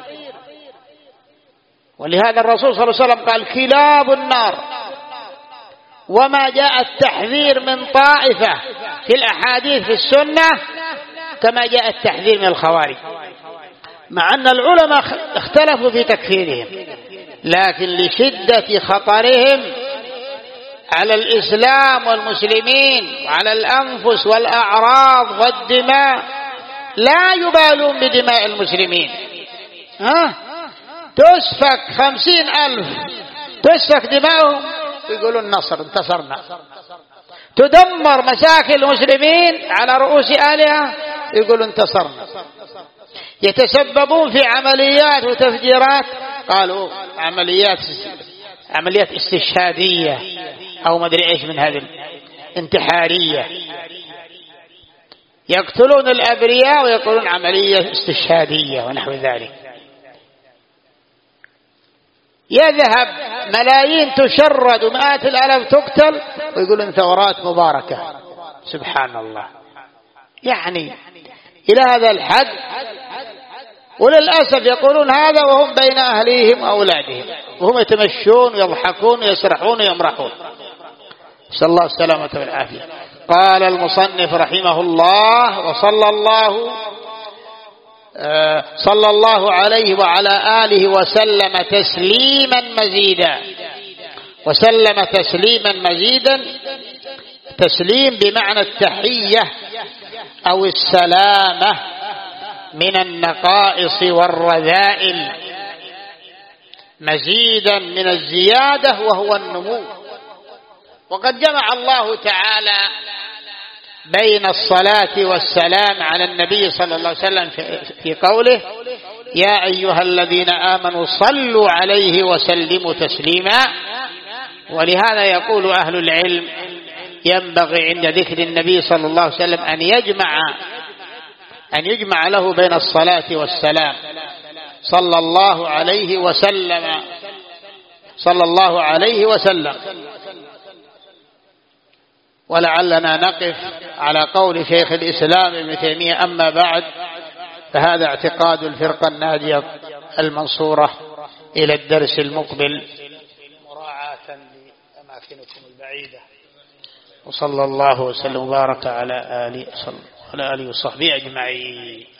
ولهذا الرسول صلى الله عليه وسلم قال: كلاب النار. وما جاء التحذير من طائفة في الأحاديث في السنة كما جاء التحذير من الخوارج، مع أن العلماء اختلفوا في تكفيرهم، لكن لشدة خطرهم على الإسلام والمسلمين وعلى الأنفس والأعراض والدماء، لا يبالون بدماء المسلمين. ها تسفك خمسين ألف تسفك دماؤهم يقولون نصر انتصرنا. تدمر مساكن المسلمين على رؤوس آلهة يقولون انتصرنا. يتسببون في عمليات وتفجيرات، قالوا عمليات عمليات استشهادية أو ما أدري إيش من هذه انتحارية، يقتلون الأبرياء ويقولون عملية استشهادية ونحو ذلك. يذهب ملايين تشرد ومئات الآلاف تقتل ويقولون ثورات مباركة. سبحان الله، يعني إلى هذا الحد. وللأسف يقولون هذا وهم بين أهليهم وأولادهم، وهم يتمشون ويضحكون ويسرحون ويمرحون. نسأل الله السلامة والعافية. قال المصنف رحمه الله: وصلى الله آه صلى الله عليه وعلى آله وسلم تسليما مزيدا. وسلم تسليما مزيدا، تسليم بمعنى التحية أو السلامة من النقائص والرذائل، مزيدا من الزيادة وهو النمو. وقد جمع الله تعالى بين الصلاة والسلام على النبي صلى الله عليه وسلم في قوله: يا أيها الذين آمنوا صلوا عليه وسلموا تسليما. ولهذا يقول أهل العلم: ينبغي عند ذكر النبي صلى الله عليه وسلم أن يجمع أن يجمع له بين الصلاة والسلام. صلى الله عليه وسلم صلى الله عليه وسلم. ولعلنا نقف على قول شيخ الإسلام ابن تيمية: أما بعد، فهذا اعتقاد الفرقة الناجية المنصورة. إلى الدرس المقبل، مراعاة لأماكنكم البعيدة. وصلى الله وسلم وبارك على آله وعلى آله وصحبه أجمعين.